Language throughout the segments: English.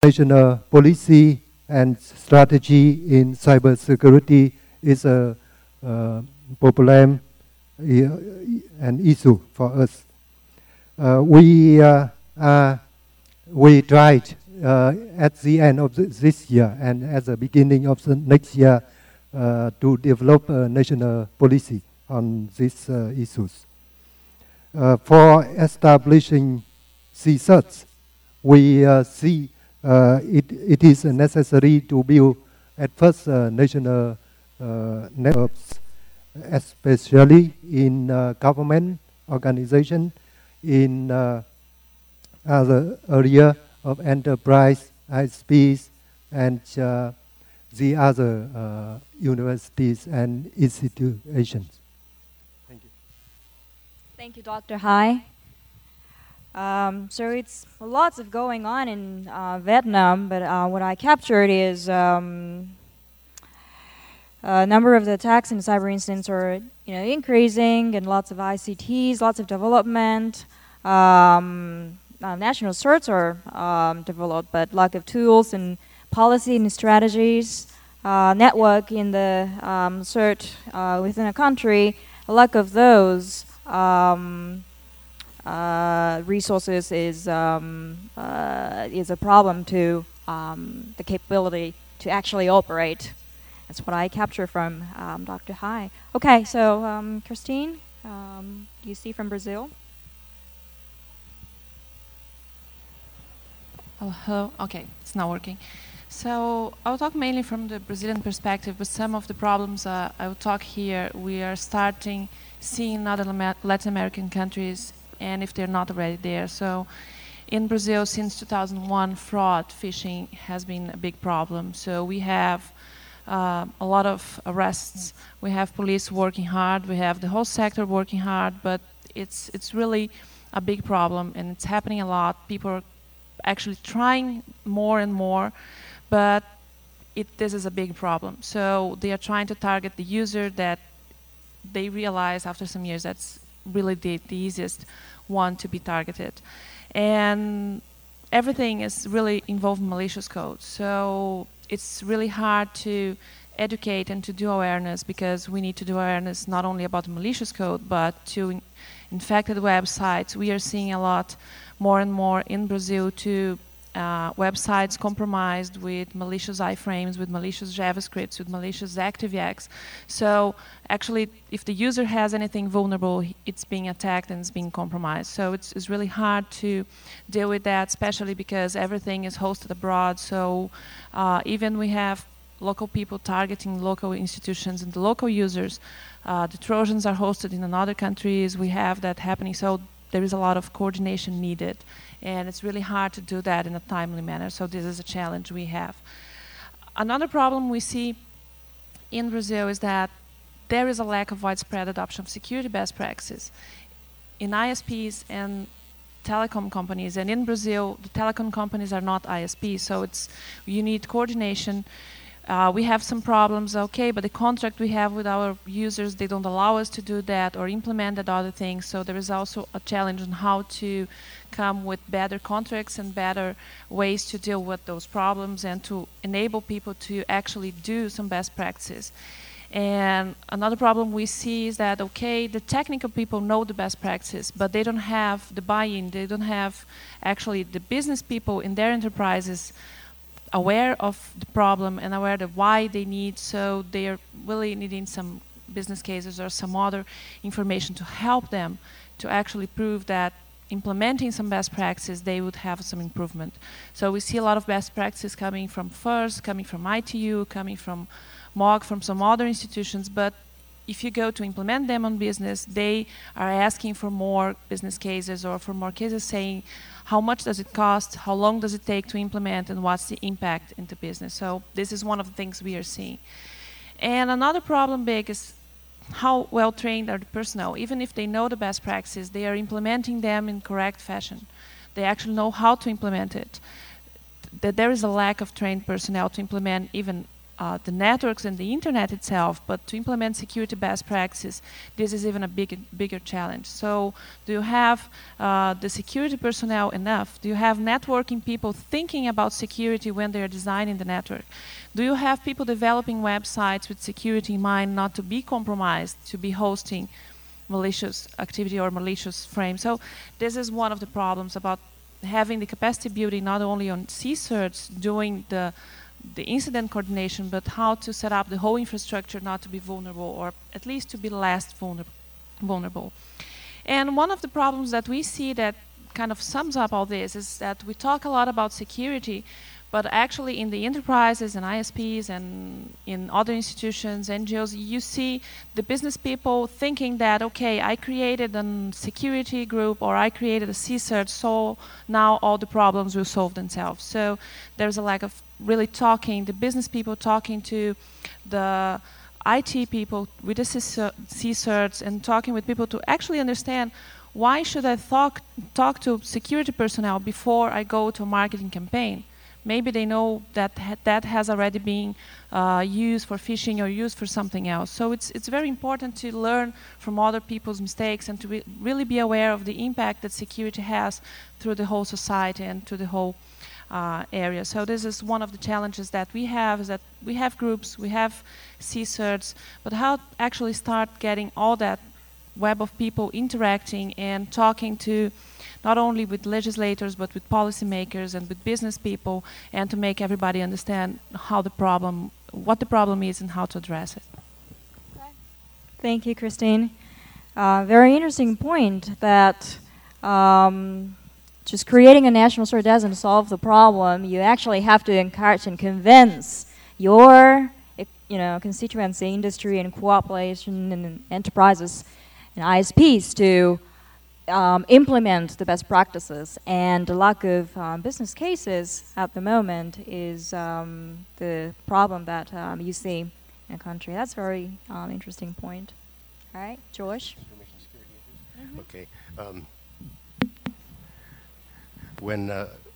national policy and strategy in cybersecurity is a problem, an issue for us. We tried at the end of this year and at the beginning of the next year to develop a national policy on these issues. For establishing CSIRTs, we see it is necessary to build at first national networks, especially in government organization, in other area of enterprise, ISPs, and the other universities and institutions. Thank you. Thank you, Dr. Hai. So it's lots of going on in Vietnam, but what I captured is a number of the attacks and cyber incidents are increasing, and lots of ICTs, lots of development. National certs are developed, but lack of tools and policy and strategies, network in the cert within a country, a lack of those resources is a problem to the capability to actually operate. That's what I capture from Dr. Hai. Okay, so Christine, you see from Brazil. Oh, hello. Okay, it's not working. So I'll talk mainly from the Brazilian perspective, but some of the problems I will talk here, we are starting seeing in other Latin American countries, and if they're not already there. So in Brazil, since 2001, fraud, phishing has been a big problem. So we have a lot of arrests. We have police working hard. We have the whole sector working hard, but it's really a big problem, and it's happening a lot. People are actually trying more and more, but this is a big problem. So they are trying to target the user that they realize after some years that's really the easiest one to be targeted. And everything is really involved in malicious code. So it's really hard to educate and to do awareness, because we need to do awareness not only about the malicious code, but to infected websites. We are seeing a lot more and more in Brazil to websites compromised with malicious iframes, with malicious JavaScripts, with malicious ActiveX. So actually, if the user has anything vulnerable, it's being attacked and it's being compromised. So it's really hard to deal with that, especially because everything is hosted abroad. So even we have local people targeting local institutions and the local users. The Trojans are hosted in other countries. We have that happening. So there is a lot of coordination needed, and it's really hard to do that in a timely manner. So this is a challenge we have. Another problem we see in Brazil is that there is a lack of widespread adoption of security best practices in ISPs and telecom companies. And in Brazil, the telecom companies are not ISPs, so you need coordination. We have some problems, okay, but the contract we have with our users, they don't allow us to do that or implement that other things. So there is also a challenge on how to come with better contracts and better ways to deal with those problems and to enable people to actually do some best practices. And another problem we see is that, okay, the technical people know the best practices, but they don't have the buy-in. They don't have actually the business people in their enterprises aware of the problem and aware of why they need, so they are really needing some business cases or some other information to help them to actually prove that implementing some best practices, they would have some improvement. So we see a lot of best practices coming from FIRST, coming from ITU, coming from MOG, from some other institutions, but if you go to implement them on business, they are asking for more business cases or for more cases saying, how much does it cost, how long does it take to implement, and what's the impact into business. So this is one of the things we are seeing. And another problem big is how well trained are the personnel. Even if they know the best practices, they are implementing them in correct fashion. They actually know how to implement it. That there is a lack of trained personnel to implement even the networks and the internet itself, but to implement security best practices, this is even a bigger challenge. So do you have the security personnel enough? Do you have networking people thinking about security when they're designing the network? Do you have people developing websites with security in mind, not to be compromised, to be hosting malicious activity or malicious frame? So this is one of the problems about having the capacity building not only on CSIRTs doing the incident coordination, but how to set up the whole infrastructure not to be vulnerable, or at least to be less vulnerable. And one of the problems that we see that kind of sums up all this is that we talk a lot about security, but actually in the enterprises and ISPs and in other institutions, NGOs, you see the business people thinking that, okay, I created a security group or I created a CSIRT, so now all the problems will solve themselves. So there's a lack of really talking, the business people talking to the IT people with the CSIRTs and talking with people to actually understand why should I talk to security personnel before I go to a marketing campaign. Maybe they know that that has already been used for phishing or used for something else. So it's very important to learn from other people's mistakes and to really be aware of the impact that security has through the whole society and to the whole area. So this is one of the challenges that we have, is that we have groups, we have CSIRTs, but how actually start getting all that web of people interacting and talking to not only with legislators but with policymakers and with business people, and to make everybody understand how what the problem is and how to address it. Okay. Thank you, Christine. Very interesting point that just creating a national CERT doesn't solve the problem. You actually have to encourage and convince your constituency, industry, and cooperation and enterprises and ISPs to implement the best practices. And the lack of business cases at the moment is the problem that you see in the country. That's a very interesting point. All right, George? Information security issues? Okay. When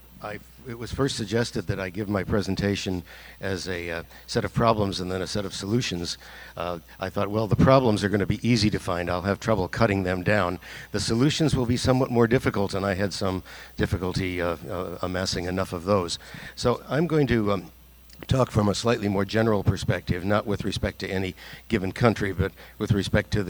it was first suggested that I give my presentation as a set of problems and then a set of solutions, I thought, well, the problems are going to be easy to find. I'll have trouble cutting them down. The solutions will be somewhat more difficult, and I had some difficulty amassing enough of those. So I'm going to talk from a slightly more general perspective, not with respect to any given country, but with respect to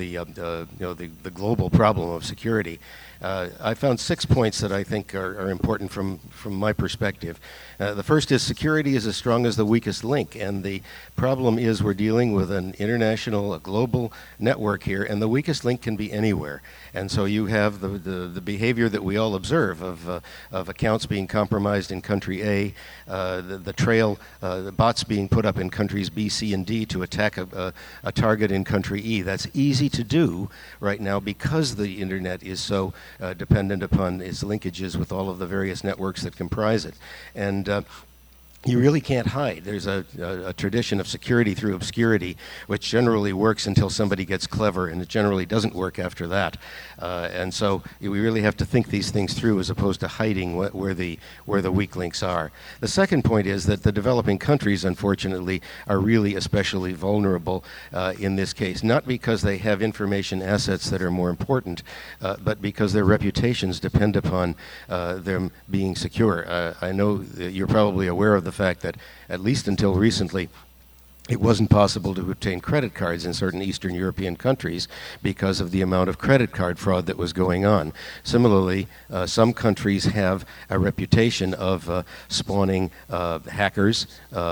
the global problem of security. I found 6 points that I think are important from my perspective. The first is security is as strong as the weakest link, and the problem is we're dealing with an international, a global network here, and the weakest link can be anywhere. And so you have the behavior that we all observe of accounts being compromised in country A, the trail, the bots being put up in countries B, C, and D to attack a target in country E. That's easy to do right now because the internet is so dependent upon its linkages with all of the various networks that comprise it. And you really can't hide. There's a tradition of security through obscurity, which generally works until somebody gets clever, and it generally doesn't work after that. And so we really have to think these things through as opposed to hiding where the weak links are. The second point is that the developing countries, unfortunately, are really especially vulnerable in this case, not because they have information assets that are more important, but because their reputations depend upon them being secure. I know that you're probably aware of the fact that, at least until recently, it wasn't possible to obtain credit cards in certain Eastern European countries because of the amount of credit card fraud that was going on. Similarly, some countries have a reputation of spawning hackers,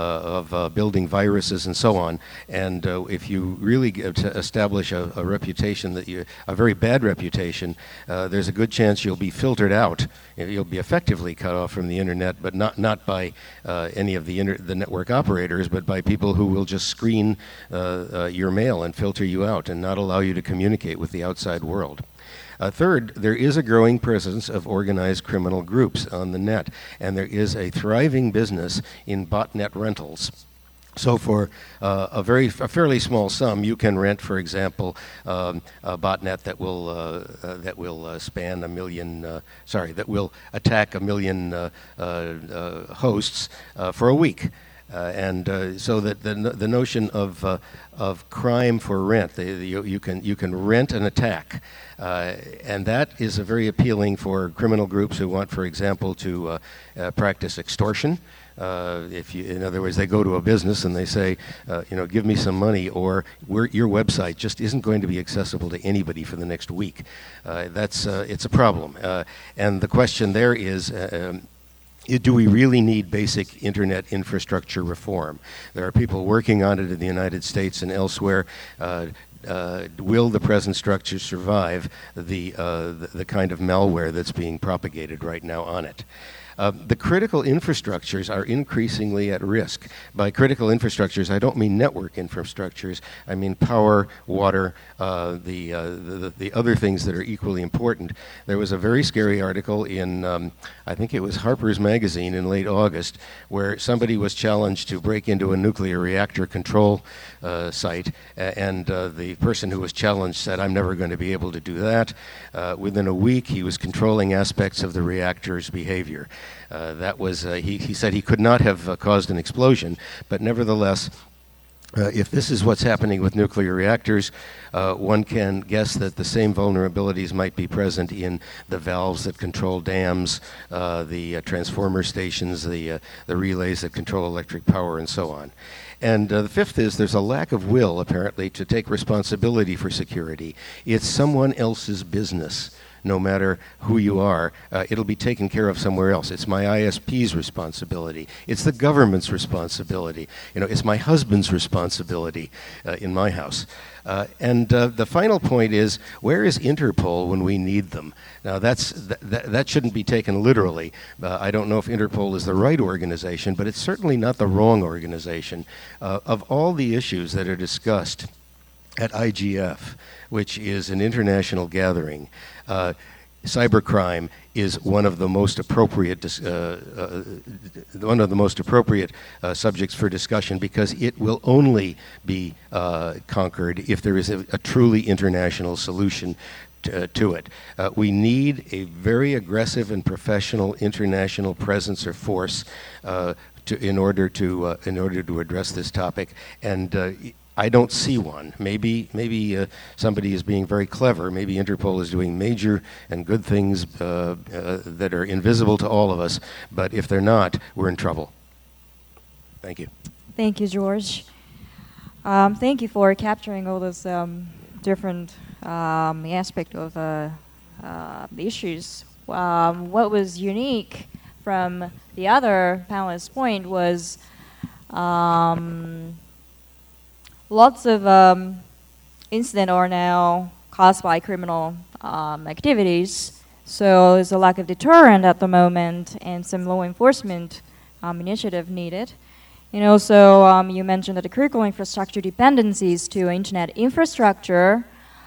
of building viruses, and so on. And if you really establish a reputation a very bad reputation, there's a good chance you'll be filtered out. You'll be effectively cut off from the internet, but not by any of the network operators, but by people who will just screen your mail and filter you out and not allow you to communicate with the outside world. Third, there is a growing presence of organized criminal groups on the net, and there is a thriving business in botnet rentals. So for a fairly small sum, you can rent, for example, a botnet that will span a million. That will attack a million hosts for a week. So that the notion of crime for rent, you can rent an attack, and that is very appealing for criminal groups who want, for example, to practice extortion. In other words, they go to a business and they say, give me some money, or your website just isn't going to be accessible to anybody for the next week. It's a problem. And the question there is, do we really need basic internet infrastructure reform? There are people working on it in the United States and elsewhere. Will the present structure survive the kind of malware that's being propagated right now on it? The critical infrastructures are increasingly at risk. By critical infrastructures, I don't mean network infrastructures. I mean power, water, the other things that are equally important. There was a very scary article in, I think it was Harper's Magazine in late August, where somebody was challenged to break into a nuclear reactor control site, and the person who was challenged said, "I'm never going to be able to do that." Within a week, he was controlling aspects of the reactor's behavior. He said he could not have caused an explosion, but nevertheless, if this is what's happening with nuclear reactors, one can guess that the same vulnerabilities might be present in the valves that control dams, the transformer stations, the relays that control electric power, and so on. And the fifth is there's a lack of will, apparently, to take responsibility for security. It's someone else's business. No matter who you are, it'll be taken care of somewhere else. It's my ISP's responsibility. It's the government's responsibility. It's my husband's responsibility in my house. And the final point is, where is Interpol when we need them? Now, that shouldn't be taken literally. I don't know if Interpol is the right organization, but it's certainly not the wrong organization. Of all the issues that are discussed at IGF, which is an international gathering, cybercrime is one of the most appropriate subjects for discussion, because it will only be conquered if there is a truly international solution to it. We need a very aggressive and professional international presence or force in order to address this topic, and I don't see one. Maybe somebody is being very clever. Maybe Interpol is doing major and good things that are invisible to all of us. But if they're not, we're in trouble. Thank you. Thank you, George. Thank you for capturing all those different aspects of the issues. What was unique from the other panelists' point was lots of incidents are now caused by criminal activities. So there's a lack of deterrent at the moment, and some law enforcement initiative needed. And also, you mentioned that the critical infrastructure dependencies to internet infrastructure.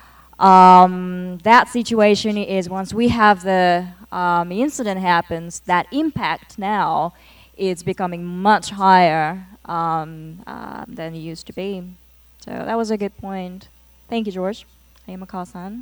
That situation is, once we have the incident happens, that impact now is becoming much higher than it used to be. So that was a good point. Thank you, George. Yamakawa-san.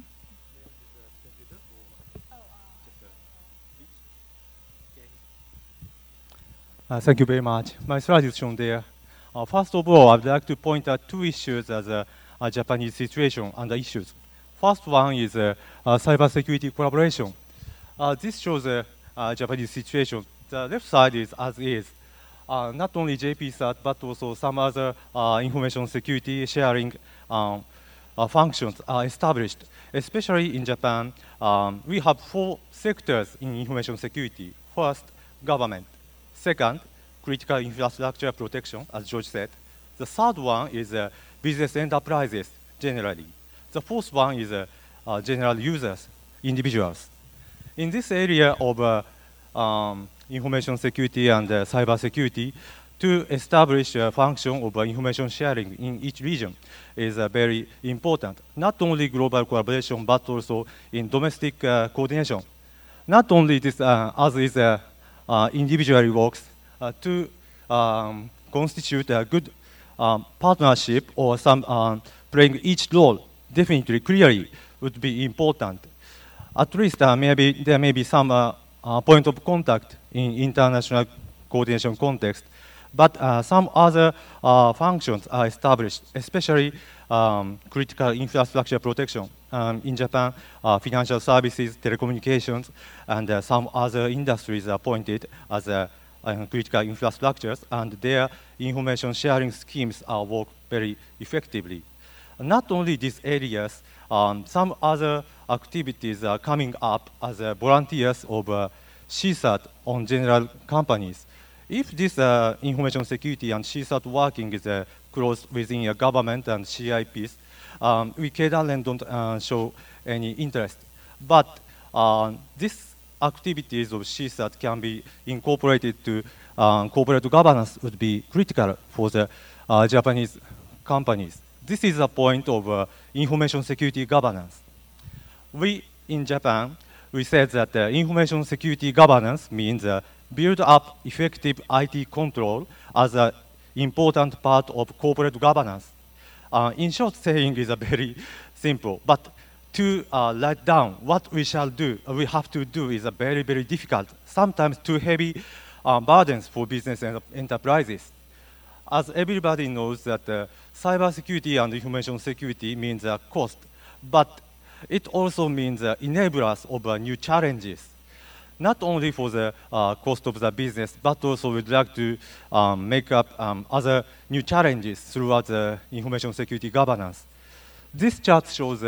Thank you very much. My slide is shown there. First of all, I'd like to point out two issues as a Japanese situation and the issues. First one is cybersecurity collaboration. This shows a Japanese situation. The left side is as is. Not only JPSAT, but also some other information security sharing functions are established. Especially in Japan, we have 4 sectors in information security. First, government. Second, critical infrastructure protection, as George said. The third one is business enterprises, generally. The fourth one is general users, individuals. In this area of information security and cyber security, to establish a function of information sharing in each region is very important. Not only global collaboration, but also in domestic coordination. Not only this, as is individually works, to constitute a good partnership or some playing each role definitely clearly would be important. At least there may be some point of contact in international coordination context, But some other functions are established, especially critical infrastructure protection. In Japan, financial services, telecommunications, and some other industries are appointed as critical infrastructures, and their information sharing schemes work very effectively. Not only these areas, some other activities are coming up as volunteers of CSAT on general companies. If this information security and CSAT working is close within a government and CIPs, we Keidanren don't show any interest. But these activities of CSAT can be incorporated to corporate governance would be critical for the Japanese companies. This is a point of information security governance. We, in Japan, we said that information security governance means build up effective IT control as an important part of corporate governance. In short, saying is a very simple, but to write down what we shall do, we have to do is a very, very difficult, sometimes too heavy burdens for business and enterprises. As everybody knows that cybersecurity and information security means a cost, but it also means enablers of new challenges. Not only for the cost of the business, but also we'd like to make up other new challenges throughout the information security governance. This chart shows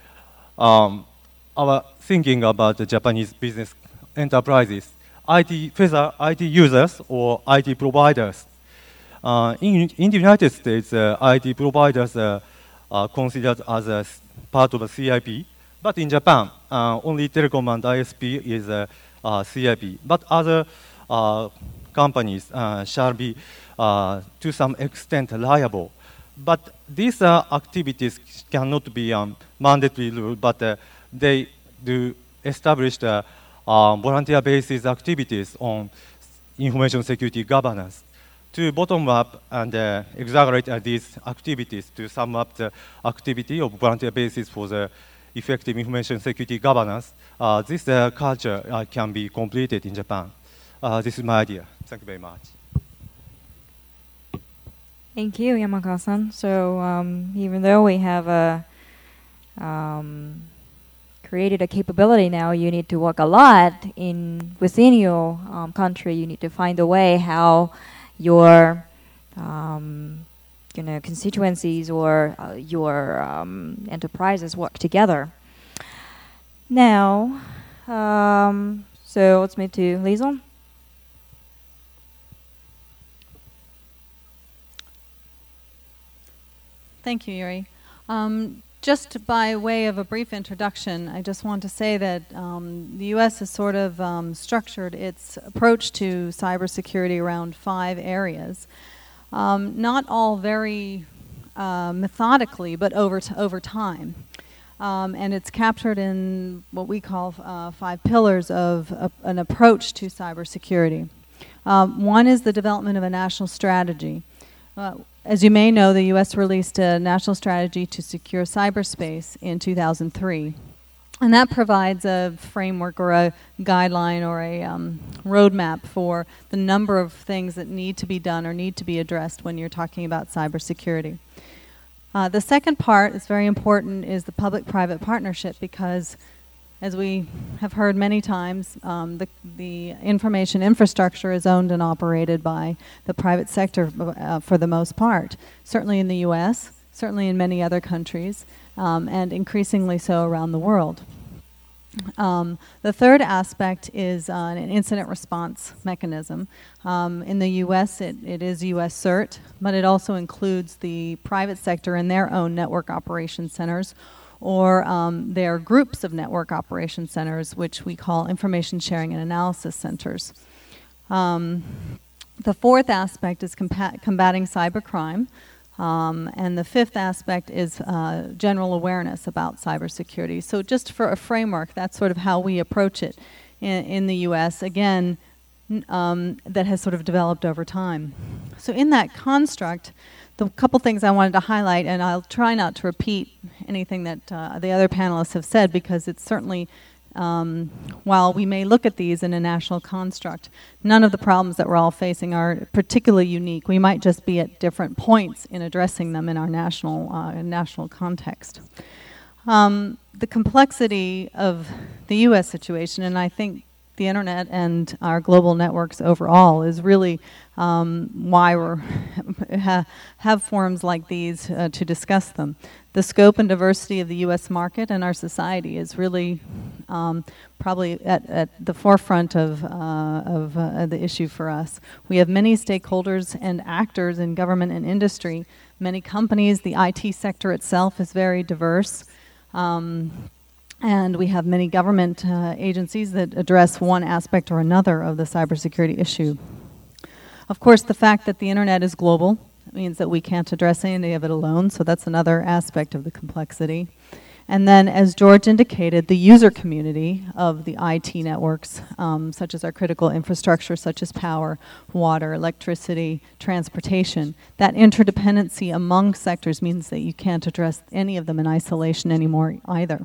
our thinking about the Japanese business enterprises, whether IT users or IT providers. In the United States, IT providers are considered as a part of a CIP, but in Japan, only telecom and ISP is CIP, but other companies shall be to some extent liable. But these activities cannot be mandatory rule, but they do establish volunteer basis activities on information security governance. To bottom up and exaggerate these activities to sum up the activity of volunteer basis for the effective information security governance, this culture can be completed in Japan. This is my idea. Thank you very much. Thank you, Yamakawa-san. So even though we have created a capability now, you need to work a lot within your country. You need to find a way how your constituencies or your enterprises work together. Now, so let's move to Liesl. Thank you, Yuri. Just by way of a brief introduction, I just want to say that the U.S. has sort of structured its approach to cybersecurity around 5 areas. Not all very methodically, but over time. And it's captured in what we call 5 pillars of an approach to cybersecurity. One is the development of a national strategy. As you may know, the U.S. released a national strategy to secure cyberspace in 2003. And that provides a framework or a guideline or a roadmap for the number of things that need to be done or need to be addressed when you're talking about cybersecurity. The second part is very important, is the public-private partnership, because as we have heard many times, the information infrastructure is owned and operated by the private sector for the most part, certainly in the U.S., certainly in many other countries, and increasingly so around the world. The third aspect is an incident response mechanism. In the U.S., it is U.S. CERT, but it also includes the private sector and their own network operation centers, or their groups of network operation centers, which we call information sharing and analysis centers. The fourth aspect is combating cybercrime. And the fifth aspect is general awareness about cybersecurity. So just for a framework, that's sort of how we approach it in the U.S., again, that has sort of developed over time. So in that construct, the couple things I wanted to highlight, and I'll try not to repeat anything that the other panelists have said, because it's certainly while we may look at these in a national construct, none of the problems that we're all facing are particularly unique. We might just be at different points in addressing them in our national context. The complexity of the U.S. situation, and I think the internet and our global networks overall, is really why we have forums like these to discuss them. The scope and diversity of the U.S. market and our society is really probably at the forefront of the issue for us. We have many stakeholders and actors in government and industry, many companies. The IT sector itself is very diverse. And we have many government agencies that address one aspect or another of the cybersecurity issue. Of course, the fact that the internet is global means that we can't address any of it alone, so that's another aspect of the complexity. And then, as George indicated, the user community of the IT networks, such as our critical infrastructure, such as power, water, electricity, transportation, that interdependency among sectors means that you can't address any of them in isolation anymore either.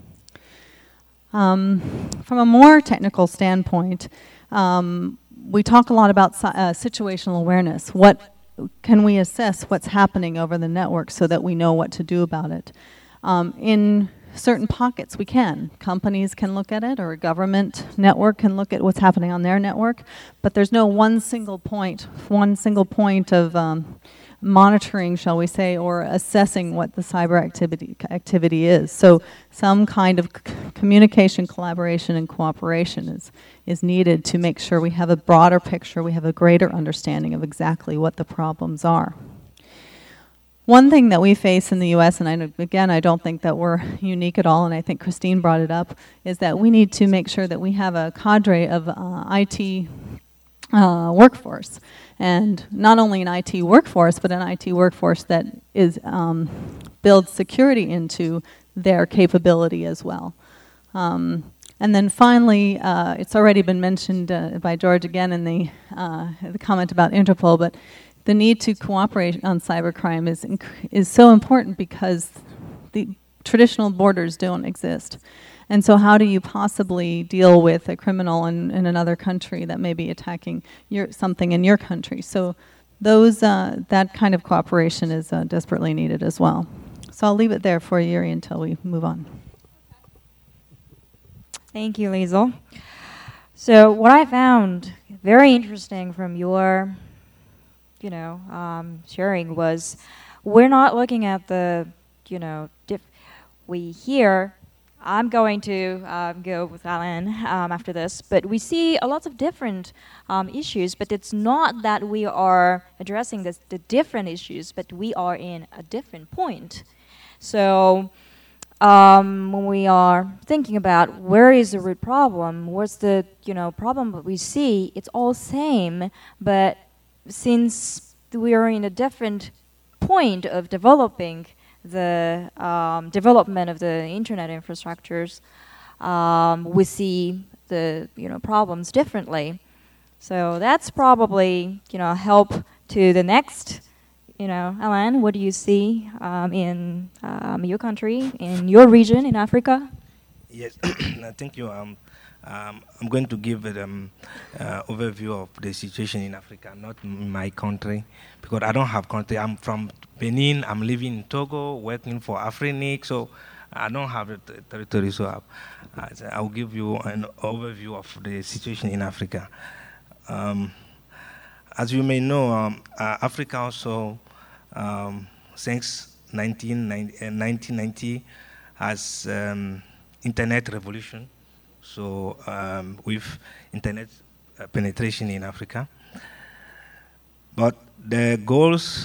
From a more technical standpoint, we talk a lot about situational awareness. What can we assess what's happening over the network so that we know what to do about it? In certain pockets, we can. Companies can look at it, or a government network can look at what's happening on their network, but there's no one single point of monitoring, shall we say, or assessing what the cyber activity is. So some kind of communication, collaboration, and cooperation is needed to make sure we have a broader picture, we have a greater understanding of exactly what the problems are. One thing that we face in the U.S., and I don't think that we're unique at all, and I think Christine brought it up, is that we need to make sure that we have a cadre of IT workforce. And not only an IT workforce, but an IT workforce that builds security into their capability as well. And then finally, it's already been mentioned by George again in the comment about Interpol, but the need to cooperate on cybercrime is so important because the traditional borders don't exist. And so how do you possibly deal with a criminal in another country that may be attacking something in your country? So that kind of cooperation is desperately needed as well. So I'll leave it there for Yuri until we move on. Thank you, Liesl. So what I found very interesting from your sharing was we're not looking at the, I'm going to go with Alan after this, but we see a lot of different issues, but it's not that we are addressing the different issues, but we are in a different point. So when we are thinking about where is the root problem, what's the problem that we see, it's all same, but since we are in a different point of developing the development of the internet infrastructures, we see the problems differently. So that's probably help to the next. Alan, what do you see in your country, in your region, in Africa? Yes, thank you. I'm going to give an overview of the situation in Africa, not in my country, because I don't have country. I'm from Benin. I'm living in Togo, working for Afrinic, so I don't have a territory. So I'll give you an overview of the situation in Africa. As you may know, Africa also, since 1990, has internet revolution. So with internet penetration in Africa. But the goals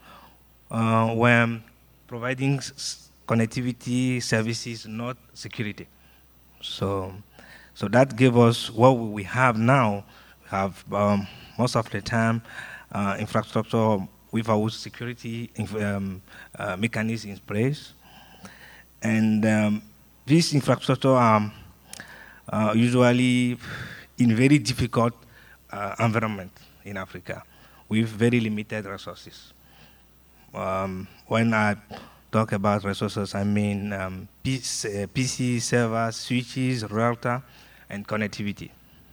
were providing connectivity services, not security. So that gave us what we have now. We have most of the time infrastructure without security mechanisms in place. And this infrastructure are usually in very difficult environment in Africa with very limited resources. When I talk about resources, I mean PC servers, switches, router, and connectivity.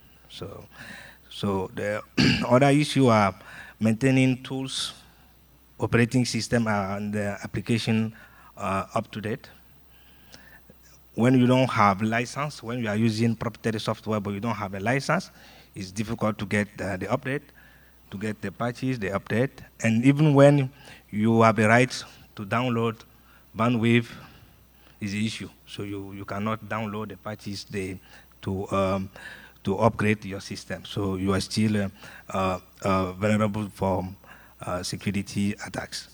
So the other issue are maintaining tools, operating system, and the application up to date. When you don't have license, when you are using proprietary software but you don't have a license, it's difficult to get the update, to get the patches, the update. And even when you have the right to download, bandwidth is the issue. So you cannot download the patches to upgrade your system. So you are still vulnerable for security attacks.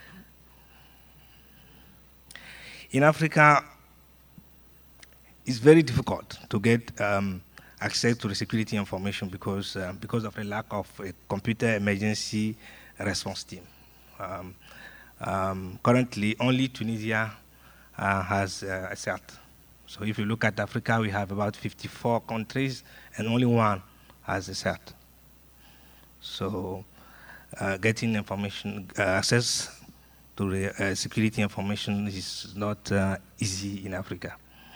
In Africa, it's very difficult to get access to the security information because of a lack of a computer emergency response team. Currently, only Tunisia has a CERT. So if you look at Africa, we have about 54 countries, and only one has a CERT. So getting information, access to the security information is not easy in Africa.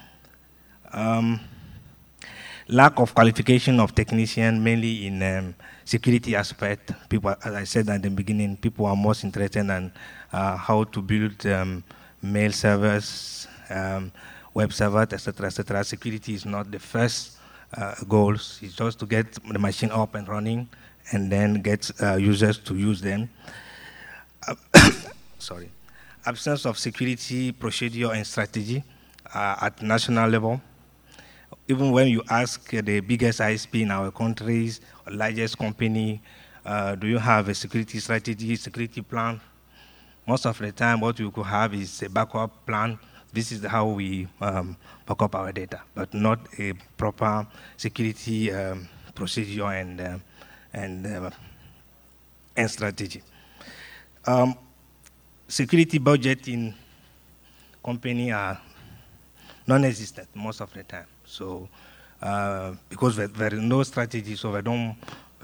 Lack of qualification of technicians, mainly in security aspect. People, as I said at the beginning, people are most interested in how to build mail servers, web servers, etc., etc. Security is not the first goals. It's just to get the machine up and running, and then get users to use them. Sorry. Absence of security procedure and strategy at national level. Even when you ask the biggest ISP in our countries, or largest company, do you have a security strategy, security plan? Most of the time, what you could have is a backup plan. This is how we back up our data, but not a proper security procedure and strategy. Security budget in company are non-existent most of the time. So because there is no strategy, so we don't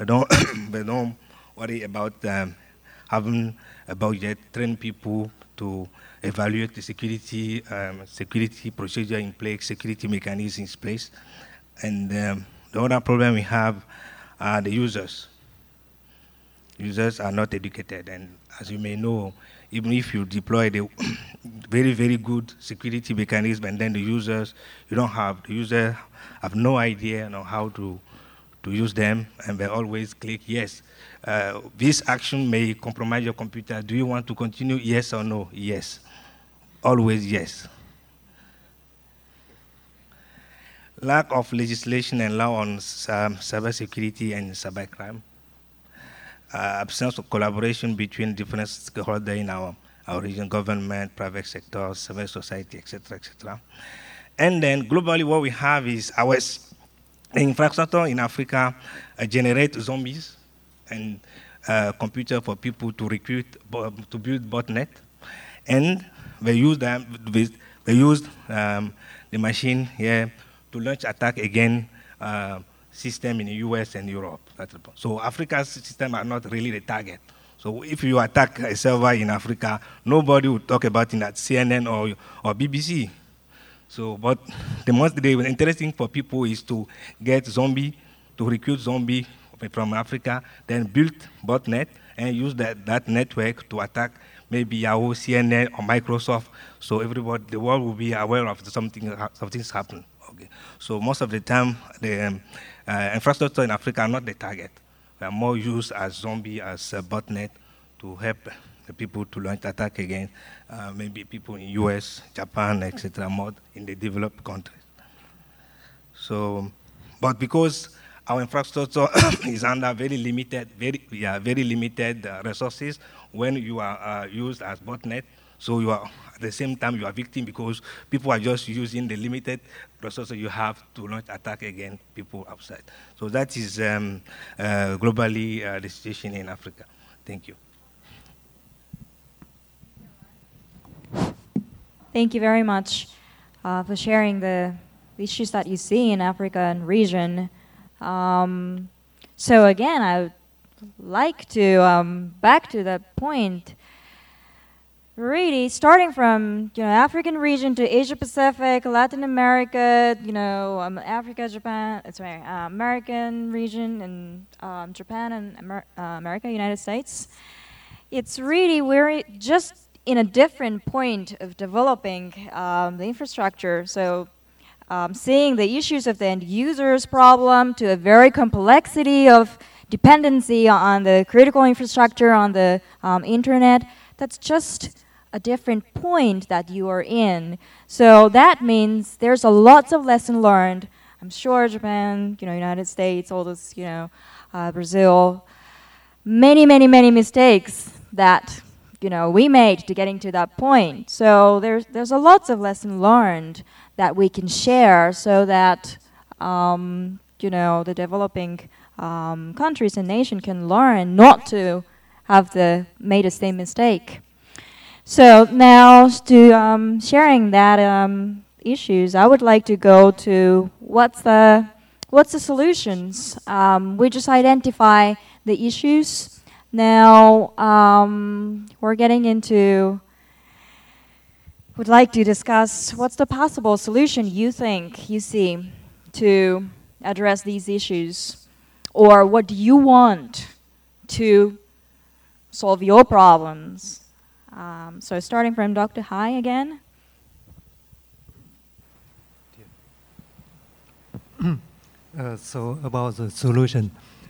worry about having a budget, train people to evaluate the security procedure in place, security mechanisms in place. And the other problem we have are the users. Users are not educated, and as you may know, even if you deploy the very, very good security mechanism, and then the users have no idea on how to use them, and they always click yes. This action may compromise your computer. Do you want to continue? Yes or no? Yes. Always yes. Lack of legislation and law on cybersecurity and cybercrime. Absence of collaboration between different stakeholders in our region, government, private sector, civil society, etc., etc. And then globally, what we have is our infrastructure in Africa generate zombies and computer for people to recruit, to build botnet, and they use them. They use the machine here to launch attack against system in the US and Europe. So Africa's system are not really the target. So if you attack a server in Africa, nobody would talk about it at CNN or BBC. So, but the interesting for people is to get zombie, to recruit zombie from Africa, then build botnet and use that network to attack maybe Yahoo, CNN, or Microsoft. So everybody, the world will be aware of something's happened. Okay. So most of the time, the infrastructure in Africa are not the target. They are more used as zombie, as a botnet to help the people to launch attack against maybe people in US, Japan, etc., more in the developed countries. So, but because our infrastructure is under very limited resources, when you are used as botnet, so you are at the same time you are victim because people are just using the limited resources you have to launch attack against people outside. So that is globally the situation in Africa. Thank you. Thank you very much for sharing the issues that you see in Africa and region. So again, I would like to back to that point. really starting from African region to Asia Pacific, Latin America, Africa, Japan, American region, and Japan and America, United States. It's really we're just in a different point of developing the infrastructure. So seeing the issues of the end users problem to a very complexity of dependency on the critical infrastructure on the internet. That's just a different point that you are in. So that means there's a lots of lesson learned. I'm sure Japan, United States, all those, Brazil, many mistakes that we made to getting to that point. So there's a lots of lesson learned that we can share so that the developing countries and nation can learn not to have made the same mistake. So now to sharing that issues, I would like to go to what's the solutions. We just identify the issues. Now we're getting into. Would like to discuss what's the possible solution you see to address these issues, or what do you want to solve your problems? So starting from Dr. Hai again. So about the solution,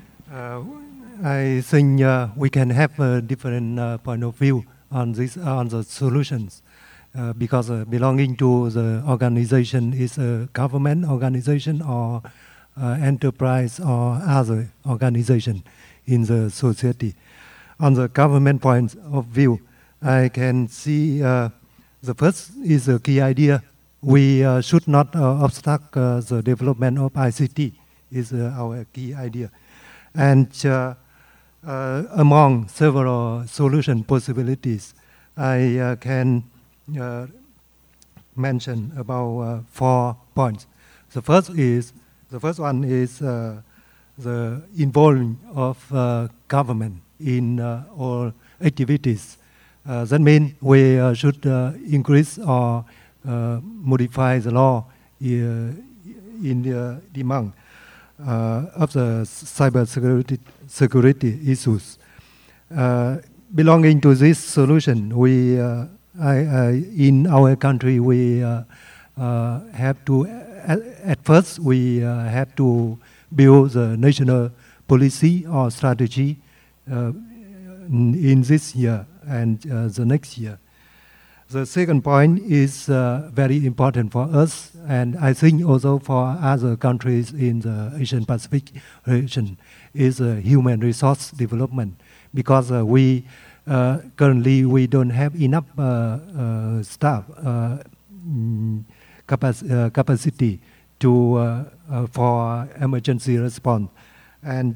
I think we can have a different point of view on the solutions. Because belonging to the organization is a government organization or enterprise or other organization in the society. On the government point of view, I can see the first is a key idea. We should not obstruct the development of ICT is our key idea. And among several solution possibilities, I can mention about 4 points. The first one is the involvement of government in all activities. That means we should increase or modify the law in the demand of the cyber security issues. Belonging to this solution, we in our country, we have to, at first, we have to build the national policy or strategy in this year and the next year. The second point is very important for us, and I think also for other countries in the Asian Pacific region, is human resource development, because we currently we don't have enough staff capacity to for emergency response, and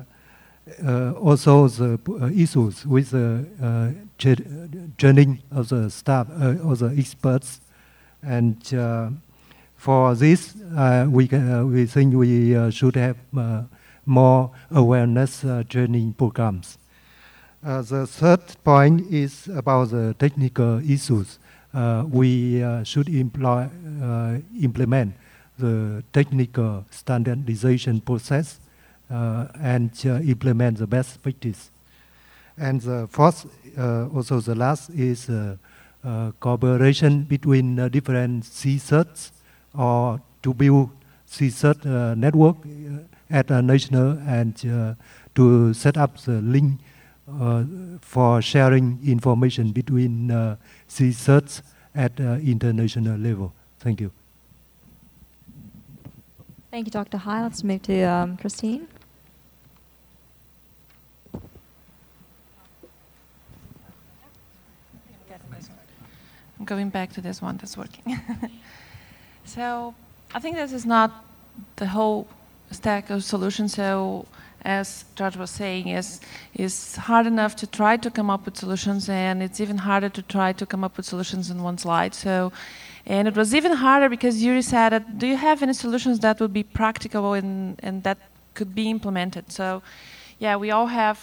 also the issues with the training of the staff, of the experts, and for this we think we should have more awareness training programs. The third point is about the technical issues. We should implement the technical standardization process and implement the best practice. And the fourth, also the last, is cooperation between different CSIRTs, or to build CSIRT network at a national, and to set up the link for sharing information between CSIRTs at international level. Thank you. Thank you, Dr. Hai. Let's move to Christine. I'm going back to this one that's working. So I think this is not the whole stack of solutions. So as George was saying, is hard enough to try to come up with solutions, and it's even harder to try to come up with solutions in one slide. So, and it was even harder because Yuri said that, do you have any solutions that would be practicable and that could be implemented? So yeah, we all have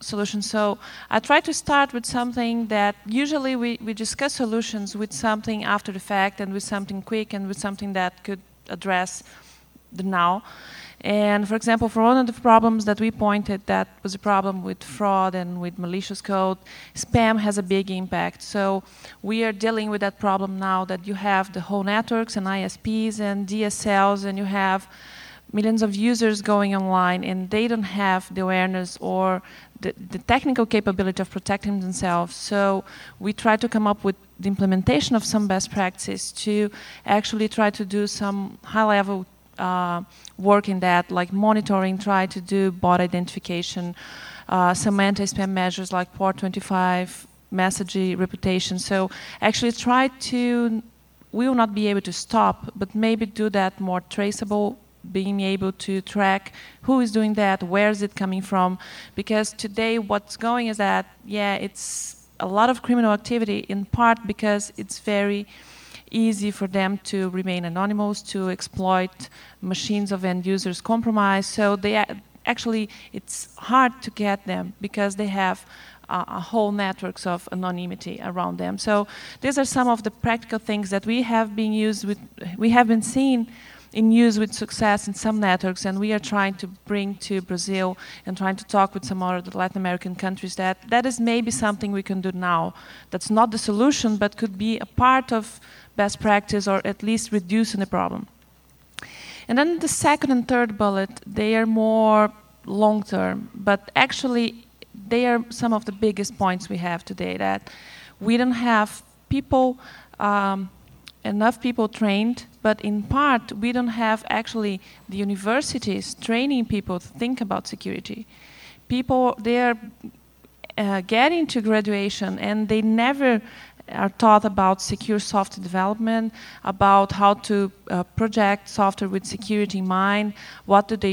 solutions. So I try to start with something that usually we discuss solutions with something after the fact and with something quick and with something that could address the now. And for example, for one of the problems that we pointed, that was a problem with fraud and with malicious code, spam has a big impact. So we are dealing with that problem now that you have the whole networks and ISPs and DSLs, and you have millions of users going online, and they don't have the awareness or the technical capability of protecting themselves. So we try to come up with the implementation of some best practices to actually try to do some high-level work in that, like monitoring, try to do bot identification, some anti-spam measures like port 25, messaging, reputation. So actually try to, we will not be able to stop, but maybe do that more traceable, being able to track who is doing that, where is it coming from, because today what's going is that, yeah, it's a lot of criminal activity in part because it's very easy for them to remain anonymous, to exploit machines of end users compromise. So they actually, it's hard to get them because they have a whole networks of anonymity around them. So these are some of the practical things that we have been seeing in use with success in some networks, and we are trying to bring to Brazil and trying to talk with some other Latin American countries that is maybe something we can do now. That's not the solution, but could be a part of best practice, or at least reducing the problem. And then the second and third bullet, they are more long-term, but actually they are some of the biggest points we have today, that we don't have people, enough people trained, but in part we don't have actually the universities training people to think about security. People, they are getting to graduation and they never are taught about secure software development, about how to project software with security in mind. What do?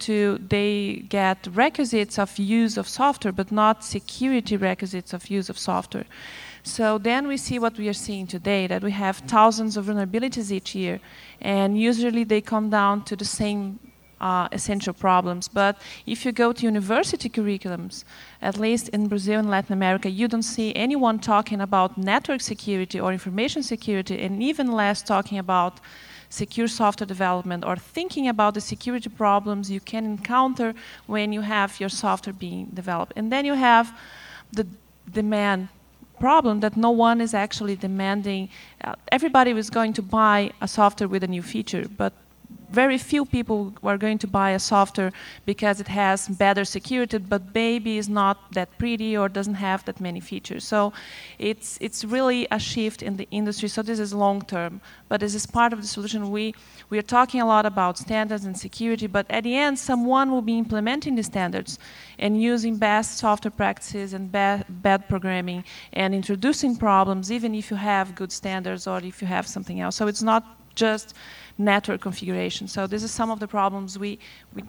They get requisites of use of software, but not security requisites of use of software. So then we see what we are seeing today, that we have thousands of vulnerabilities each year, and usually they come down to the same essential problems. But if you go to university curriculums, at least in Brazil and Latin America, you don't see anyone talking about network security or information security, and even less talking about secure software development or thinking about the security problems you can encounter when you have your software being developed. And then you have the demand problem that no one is actually demanding. Everybody is going to buy a software with a new feature, but very few people are going to buy a software because it has better security, but maybe is not that pretty or doesn't have that many features. So it's really a shift in the industry. So this is long term, but this is part of the solution. We are talking a lot about standards and security, but at the end, someone will be implementing the standards and using best software practices and bad programming and introducing problems, even if you have good standards or if you have something else. So it's not just network configuration. So this is some of the problems we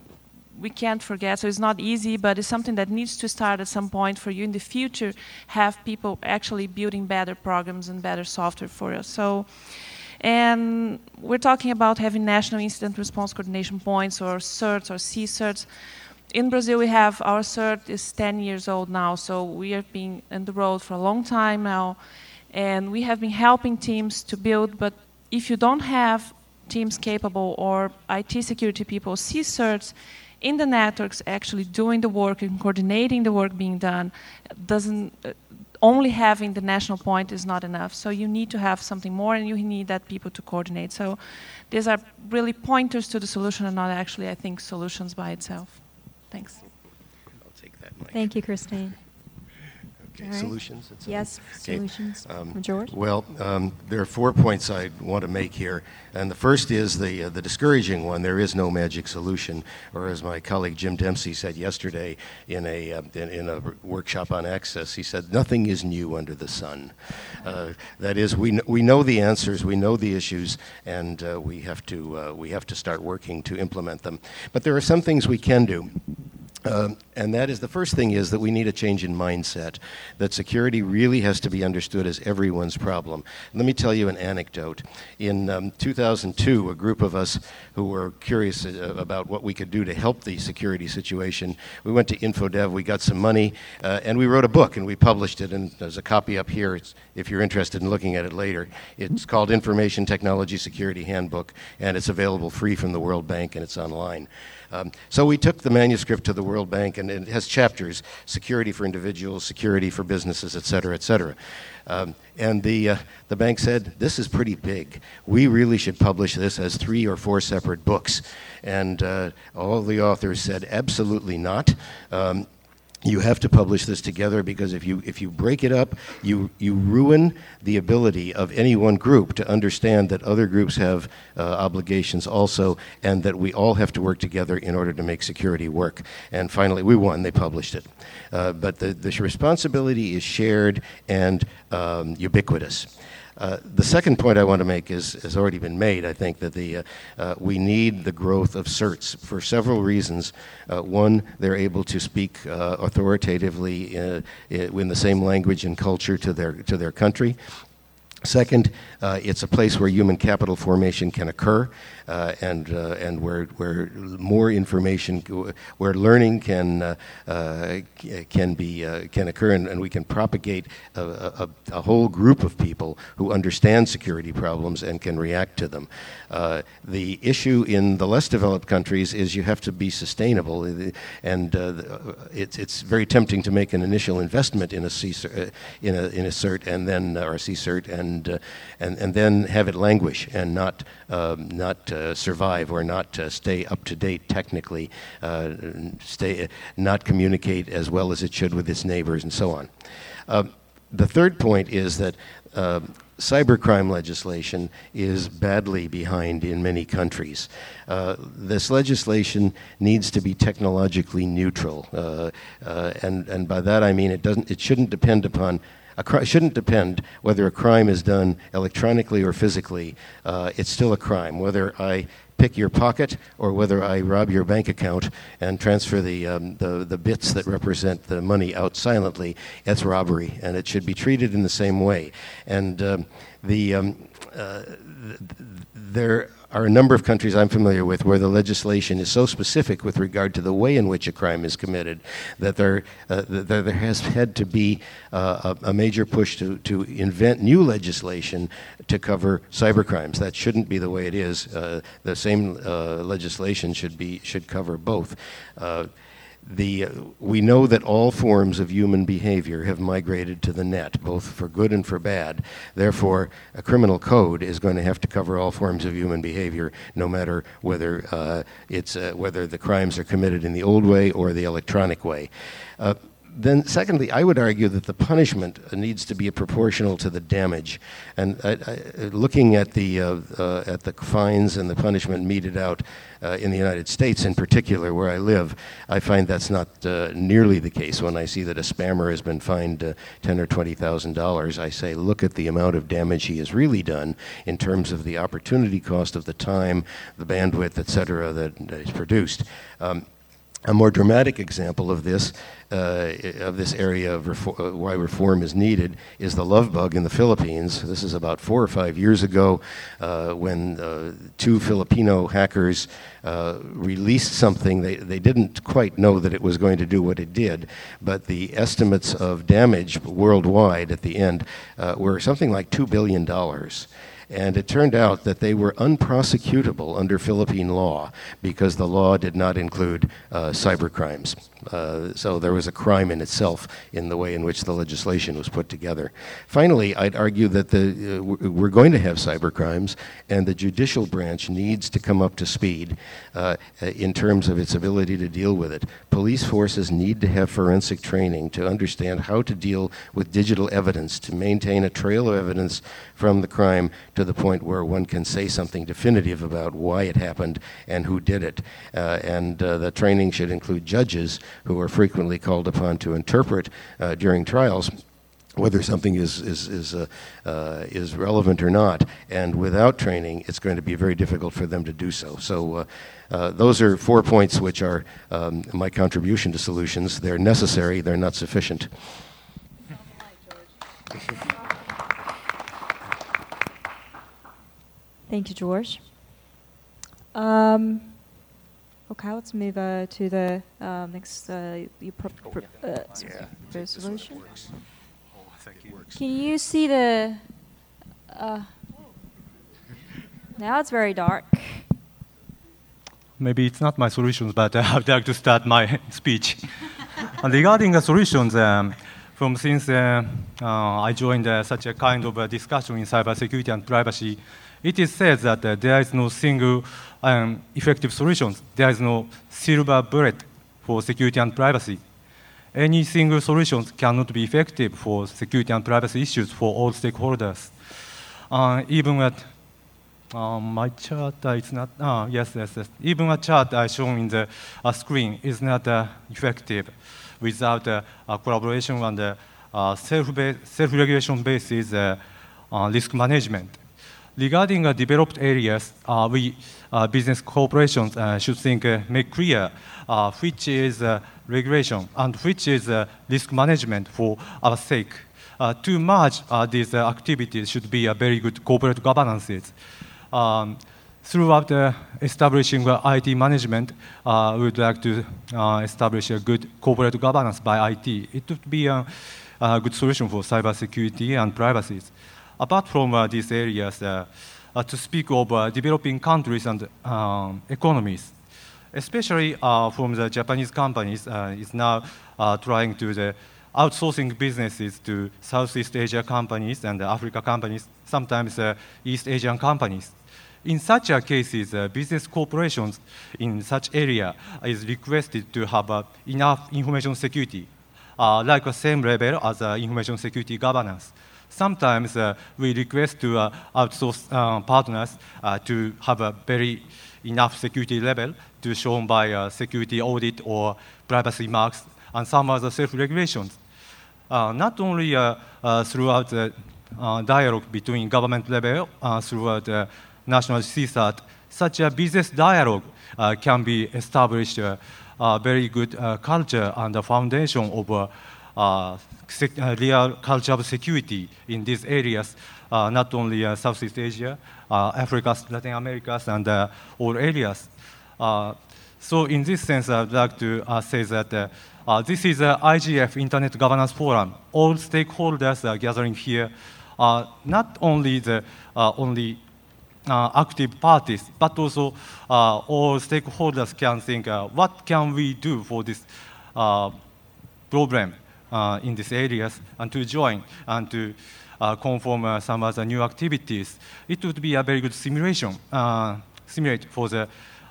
can't forget. So it's not easy, but it's something that needs to start at some point for you in the future, have people actually building better programs and better software for us. So, and we're talking about having national incident response coordination points or CERTs or C-CERTs. In Brazil, we have, our CERT is 10 years old now, so we have been on the road for a long time now, and we have been helping teams to build, but if you don't have teams capable or IT security people, C-CERTs in the networks actually doing the work and coordinating the work being done, only having the national point is not enough. So you need to have something more, and you need that people to coordinate. So these are really pointers to the solution and not actually, I think, solutions by itself. Thanks. I'll take that, Mike. Thank you, Christine. Okay, All right. solutions? Yes, Okay. solutions. George? Well, there are 4 points I want to make here. And the first is the discouraging one. There is no magic solution. Or as my colleague Jim Dempsey said yesterday in a workshop on access, he said, nothing is new under the sun. That is, we know the answers, we know the issues, and we have to start working to implement them. But there are some things we can do. And that is, the first thing is that we need a change in mindset, that security really has to be understood as everyone's problem. Let me tell you an anecdote. In 2002, a group of us who were curious about what we could do to help the security situation, we went to InfoDev, we got some money, and we wrote a book, and we published it, and there's a copy up here if you're interested in looking at it later. It's called Information Technology Security Handbook, and it's available free from the World Bank, and it's online. So we took the manuscript to the World Bank, and it has chapters: security for individuals, security for businesses, et cetera, et cetera. And the bank said, this is pretty big. We really should publish this as 3 or 4 separate books. And all the authors said, absolutely not. You have to publish this together, because if you break it up, you ruin the ability of any one group to understand that other groups have obligations also, and that we all have to work together in order to make security work. And finally, we won. They published it. But the responsibility is shared and ubiquitous. The second point I want to make has already been made. I think that we need the growth of certs for several reasons. One, they're able to speak authoritatively in the same language and culture to their country. Second, it's a place where human capital formation can occur, and where more information, where learning can occur, and we can propagate a whole group of people who understand security problems and can react to them. The issue in the less developed countries is you have to be sustainable, and it's very tempting to make an initial investment in a cert and then or a CCERT and then have it languish and not survive, or not stay up to date technically, not communicate as well as it should with its neighbors, and so on. The third point is that cybercrime legislation is badly behind in many countries. This legislation needs to be technologically neutral, and by that I mean it shouldn't depend upon. It shouldn't depend whether a crime is done electronically or physically. It's still a crime, whether I pick your pocket or whether I rob your bank account and transfer the bits that represent the money out silently. It's robbery, and it should be treated in the same way. And there are a number of countries I'm familiar with where the legislation is so specific with regard to the way in which a crime is committed that there has had to be a major push to invent new legislation to cover cybercrimes. That shouldn't be the way it is. The same legislation should cover both. We know that all forms of human behavior have migrated to the net, both for good and for bad. Therefore, a criminal code is going to have to cover all forms of human behavior, no matter whether whether the crimes are committed in the old way or the electronic way. Then, secondly, I would argue that the punishment needs to be proportional to the damage. And looking at the fines and the punishment meted out in the United States, in particular, where I live, I find that's not nearly the case. When I see that a spammer has been fined $10,000 or $20,000, I say, look at the amount of damage he has really done in terms of the opportunity cost of the time, the bandwidth, et cetera, that is produced. A more dramatic example of this area of why reform is needed is the love bug in the Philippines. This is about 4 or 5 years ago when 2 Filipino hackers released something. They didn't quite know that it was going to do what it did, but the estimates of damage worldwide at the end were something like $2 billion. And it turned out that they were unprosecutable under Philippine law because the law did not include cybercrimes. So there was a crime in itself in the way in which the legislation was put together. Finally, I'd argue that we're going to have cybercrimes, and the judicial branch needs to come up to speed in terms of its ability to deal with it. Police forces need to have forensic training to understand how to deal with digital evidence, to maintain a trail of evidence from the crime to the point where one can say something definitive about why it happened and who did it. And the training should include judges who are frequently called upon to interpret during trials whether something is relevant or not. And without training, it's going to be very difficult for them to do so. So those are 4 points which are my contribution to solutions. They're necessary, they're not sufficient. Thank you, George. Okay, let's move to the next solution. Can you see the? Now it's very dark. Maybe it's not my solutions, but I would like to start my speech. Regarding the solutions, since I joined such a kind of a discussion in cybersecurity and privacy, it is said that there is no single effective solutions. There is no silver bullet for security and privacy. Any single solutions cannot be effective for security and privacy issues for all stakeholders. Even at my chart, it's not. Yes. Even a chart shown in the screen is not effective without collaboration and self-regulation basis risk management. Regarding developed areas, we business corporations should make clear which is regulation and which is risk management for our sake. To merge these activities should be a very good corporate governances. Throughout establishing IT management, we would like to establish a good corporate governance by IT. It would be a good solution for cybersecurity and privacy. Apart from these areas, to speak of developing countries and economies, especially from the Japanese companies, is now trying to outsourcing businesses to Southeast Asia companies and Africa companies, sometimes East Asian companies. In such cases, business corporations in such area is requested to have enough information security, like the same level as information security governance. Sometimes we request to outsource partners to have a very enough security level to shown by security audit or privacy marks and some other self-regulations. Not only throughout the dialogue between government level, throughout the national CSAT, such a business dialogue can be established a very good culture and the foundation of real culture of security in these areas, not only Southeast Asia, Africa, Latin America, and all areas. So in this sense, I would like to say that this is an IGF Internet Governance Forum. All stakeholders are gathering here, not only the active parties, but also all stakeholders can think, what can we do for this problem in these areas, and to join and to conform some other new activities. It would be a very good simulate for the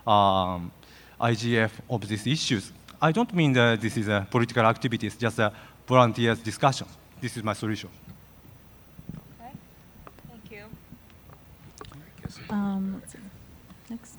IGF of these issues. I don't mean that this is a political activity, it's just a volunteers discussion. This is my solution. Okay, thank you. Let's see. Next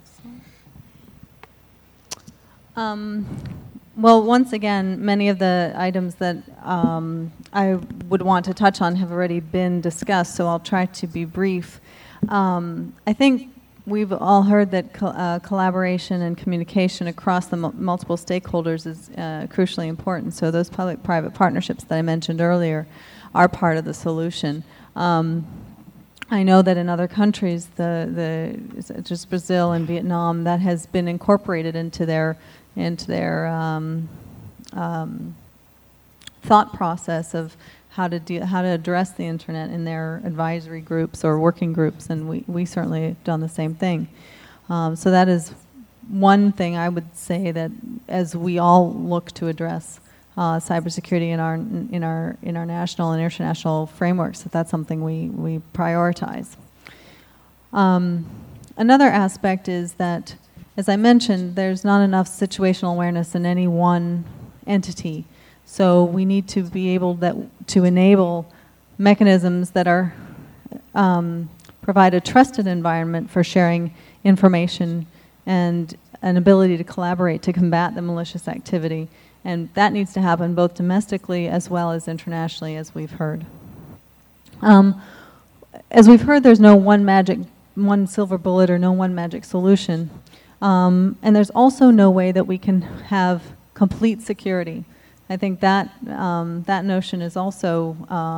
slide. Well, once again, many of the items that I would want to touch on have already been discussed, so I'll try to be brief. I think we've all heard that collaboration and communication across the multiple stakeholders is crucially important, so those public-private partnerships that I mentioned earlier are part of the solution. I know that in other countries, just Brazil and Vietnam, that has been incorporated into their thought process of how to address the internet in their advisory groups or working groups, and we certainly have done the same thing. So that is one thing I would say, that as we all look to address cybersecurity in our national and international frameworks, that's something we prioritize. Another aspect is that, as I mentioned, there's not enough situational awareness in any one entity. So we need to be able to enable mechanisms that are provide a trusted environment for sharing information and an ability to collaborate to combat the malicious activity And that needs to happen both domestically as well as internationally, as we've heard. As we've heard, there's no one silver bullet or no one magic solution. And there's also no way that we can have complete security. I think that that notion is also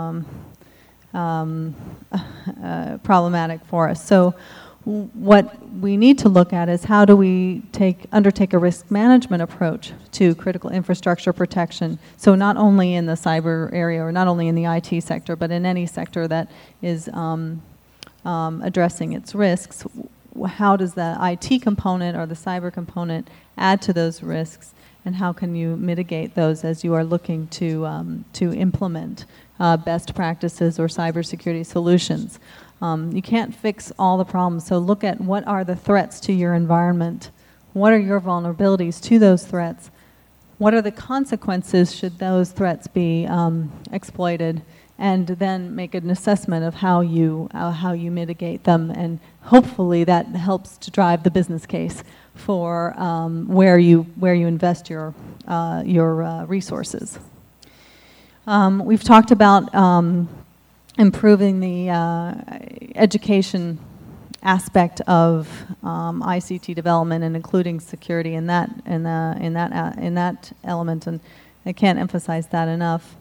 problematic for us. So what we need to look at is how do we undertake a risk management approach to critical infrastructure protection. So not only in the cyber area or not only in the IT sector, but in any sector that is addressing its risks. How does the IT component or the cyber component add to those risks, and how can you mitigate those as you are looking to implement best practices or cybersecurity solutions? You can't fix all the problems, so look at what are the threats to your environment, what are your vulnerabilities to those threats, what are the consequences should those threats be exploited, and then make an assessment of how you mitigate them, and hopefully that helps to drive the business case for where you invest your resources. We've talked about improving the education aspect of ICT development and including security in that element, and I can't emphasize that enough.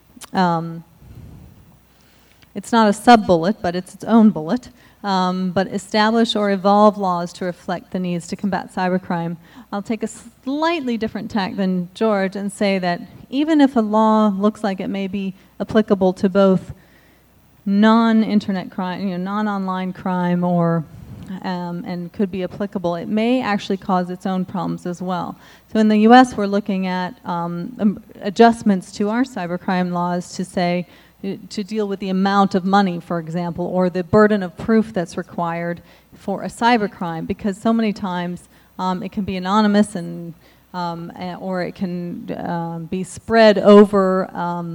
It's not a sub-bullet, but it's its own bullet. But establish or evolve laws to reflect the needs to combat cybercrime. I'll take a slightly different tack than George and say that even if a law looks like it may be applicable to both non-internet crime, non-online crime, or and could be applicable, it may actually cause its own problems as well. So in the U.S., we're looking at adjustments to our cybercrime laws to say, to deal with the amount of money, for example, or the burden of proof that's required for a cybercrime, because so many times it can be anonymous and or it can be spread over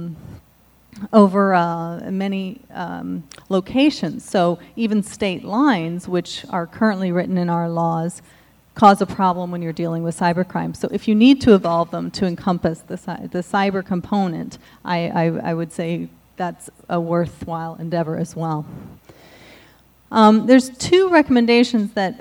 many locations. So even state lines, which are currently written in our laws, cause a problem when you're dealing with cybercrime. So if you need to evolve them to encompass the cyber component, I would say that's a worthwhile endeavor as well. There's two recommendations that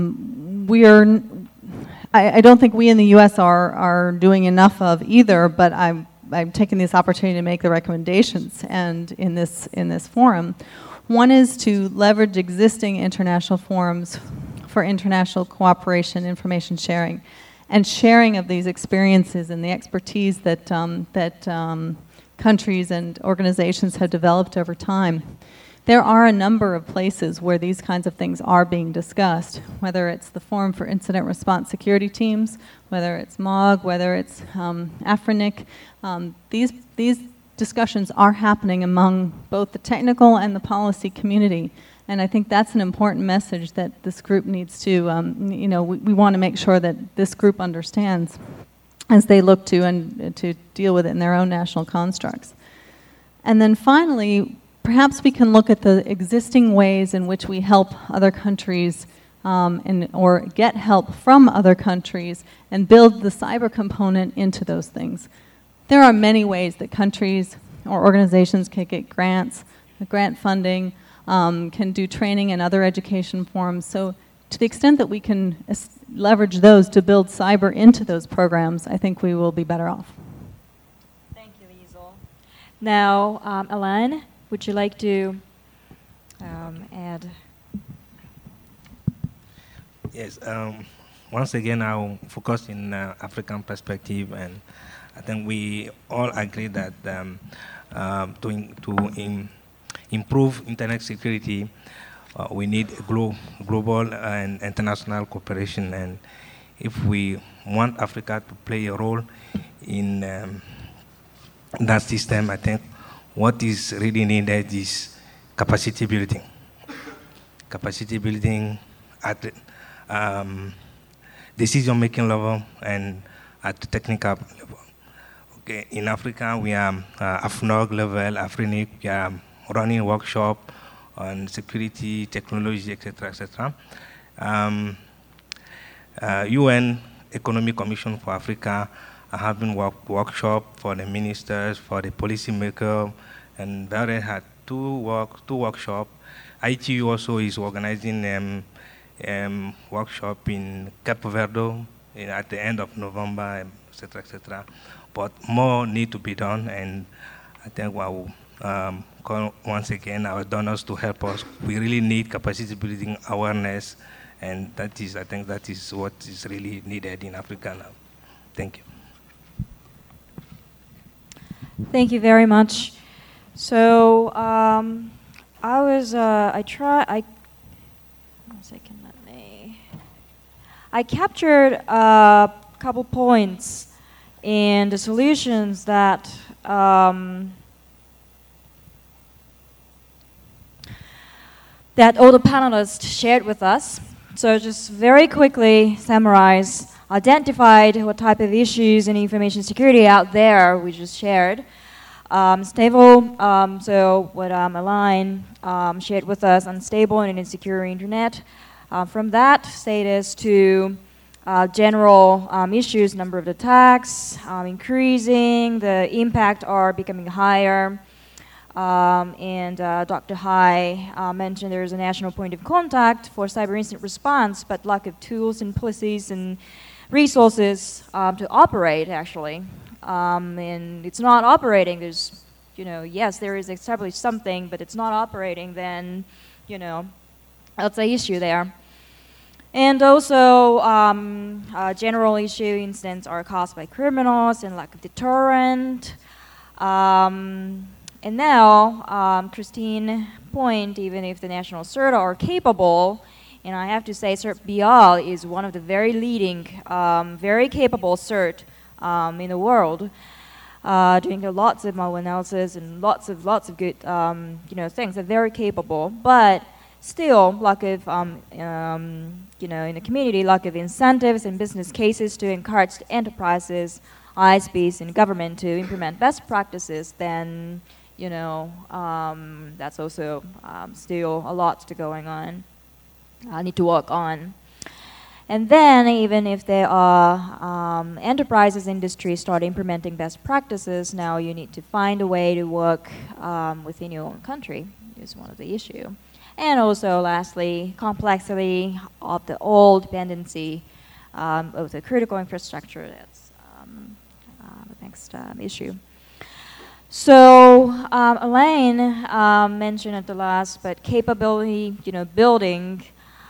I don't think we in the U.S. are doing enough of either, but I'm taking this opportunity to make the recommendations and in this forum. One is to leverage existing international forums for international cooperation, information sharing, and sharing of these experiences and the expertise that countries and organizations have developed over time. There are a number of places where these kinds of things are being discussed, whether it's the Forum for Incident Response Security Teams, whether it's MOG, whether it's AFRINIC. These discussions are happening among both the technical and the policy community. And I think that's an important message that this group needs to, we want to make sure that this group understands as they look to and to deal with it in their own national constructs. And then finally, perhaps we can look at the existing ways in which we help other countries or get help from other countries and build the cyber component into those things. There are many ways that countries or organizations can get grants, grant funding, can do training and other education forums. So to the extent that we can leverage those to build cyber into those programs, I think we will be better off. Thank you, Liesl. Now, Alain, would you like to add? Yes. Once again, I'll focus in African perspective, and I think we all agree that to improve internet security, we need global and international cooperation. And if we want Africa to play a role in that system, I think what is really needed is capacity building. Capacity building at decision-making level and at the technical level. Okay, in Africa, we are AFNOG level, AFRINIC, we are running a workshop on security, technology, etc., etc. UN Economic Commission for Africa having workshop for the ministers, for the policymaker, and we already had two workshops. ITU also is organizing workshop in Cape Verde at the end of November, etc., etc. But more need to be done, and I think I will call once again our donors to help us. We really need capacity building awareness, and I think that is what is really needed in Africa now. Thank you. Thank you very much. So I captured a couple points and the solutions that that all the panelists shared with us. So just very quickly summarize, identified what type of issues in information security out there we just shared. Stable, so what Alain shared with us, unstable and insecure internet. From that status to general issues, number of attacks, increasing, the impact are becoming higher. And Dr. Hai mentioned there is a national point of contact for cyber incident response, but lack of tools and policies and resources to operate, actually. And it's not operating. There's, yes, there is established something, but it's not operating, then, that's an issue there. And also, general issue incidents are caused by criminals and lack of deterrent. And now, Christine point, even if the national CERT are capable, and I have to say CERT BL is one of the very leading, very capable CERT in the world, doing lots of malware analysis and lots of good, things. They're very capable, but still lack of, in the community, lack of incentives and business cases to encourage the enterprises, ISPs, and government to implement best practices. Then, that's also still a lot to going on. I need to work on. And then even if there are enterprises, industries start implementing best practices, now you need to find a way to work within your own country is one of the issue. And also lastly, complexity of the old dependency of the critical infrastructure. That's the next issue. So Alain mentioned at the last, but capability, building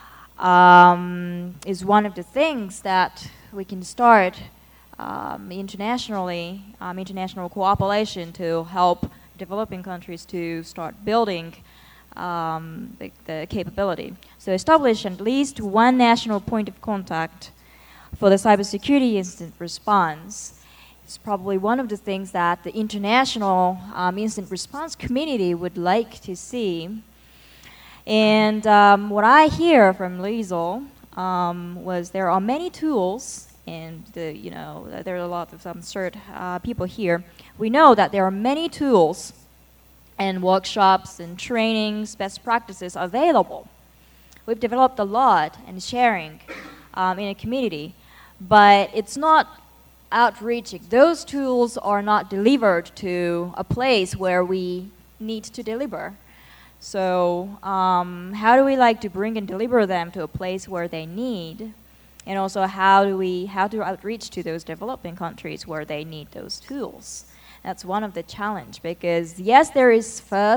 is one of the things that we can start internationally, international cooperation to help developing countries to start building the capability. So establish at least one national point of contact for the cybersecurity incident response. It's probably one of the things that the international incident response community would like to see. And what I hear from Liesl was there are many tools, and there are a lot of CERT people here. We know that there are many tools and workshops and trainings, best practices available. We've developed a lot and sharing in a community, but it's not outreaching. Those tools are not delivered to a place where we need to deliver. So how do we like to bring and deliver them to a place where they need? And also how to outreach to those developing countries where they need those tools? That's one of the challenge, because yes, there is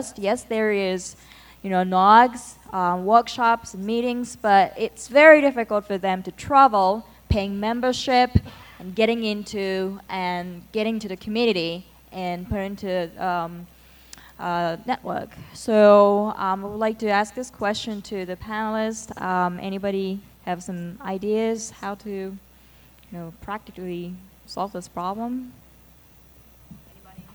NOGs, workshops and meetings, but it's very difficult for them to travel, paying membership, and getting to the community and put into network. So I would like to ask this question to the panelists. Anybody have some ideas how to, practically solve this problem? Anybody?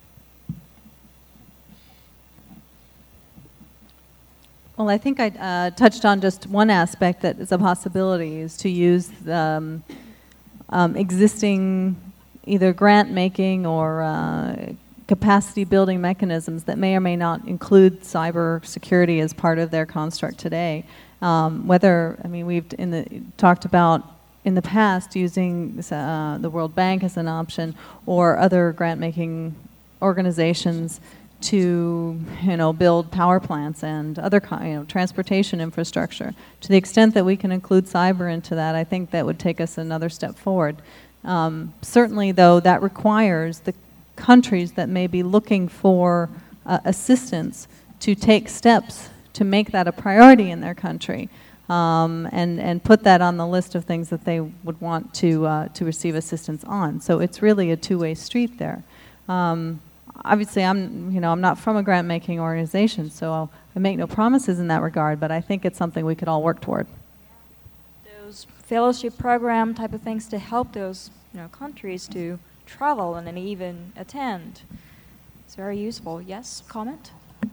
Well, I think I touched on just one aspect that is a possibility, is to use the existing either grant making or capacity building mechanisms that may or may not include cyber security as part of their construct today. We've talked about in the past using the World Bank as an option or other grant-making organizations to, build power plants and other, transportation infrastructure. To the extent that we can include cyber into that, I think that would take us another step forward. Certainly, though, that requires the countries that may be looking for assistance to take steps to make that a priority in their country, and put that on the list of things that they would want to receive assistance on. So it's really a two-way street there. Obviously, I'm not from a grant-making organization, so I make no promises in that regard, but I think it's something we could all work toward. Those fellowship program type of things to help those countries to travel and then even attend. It's very useful. Yes, comment?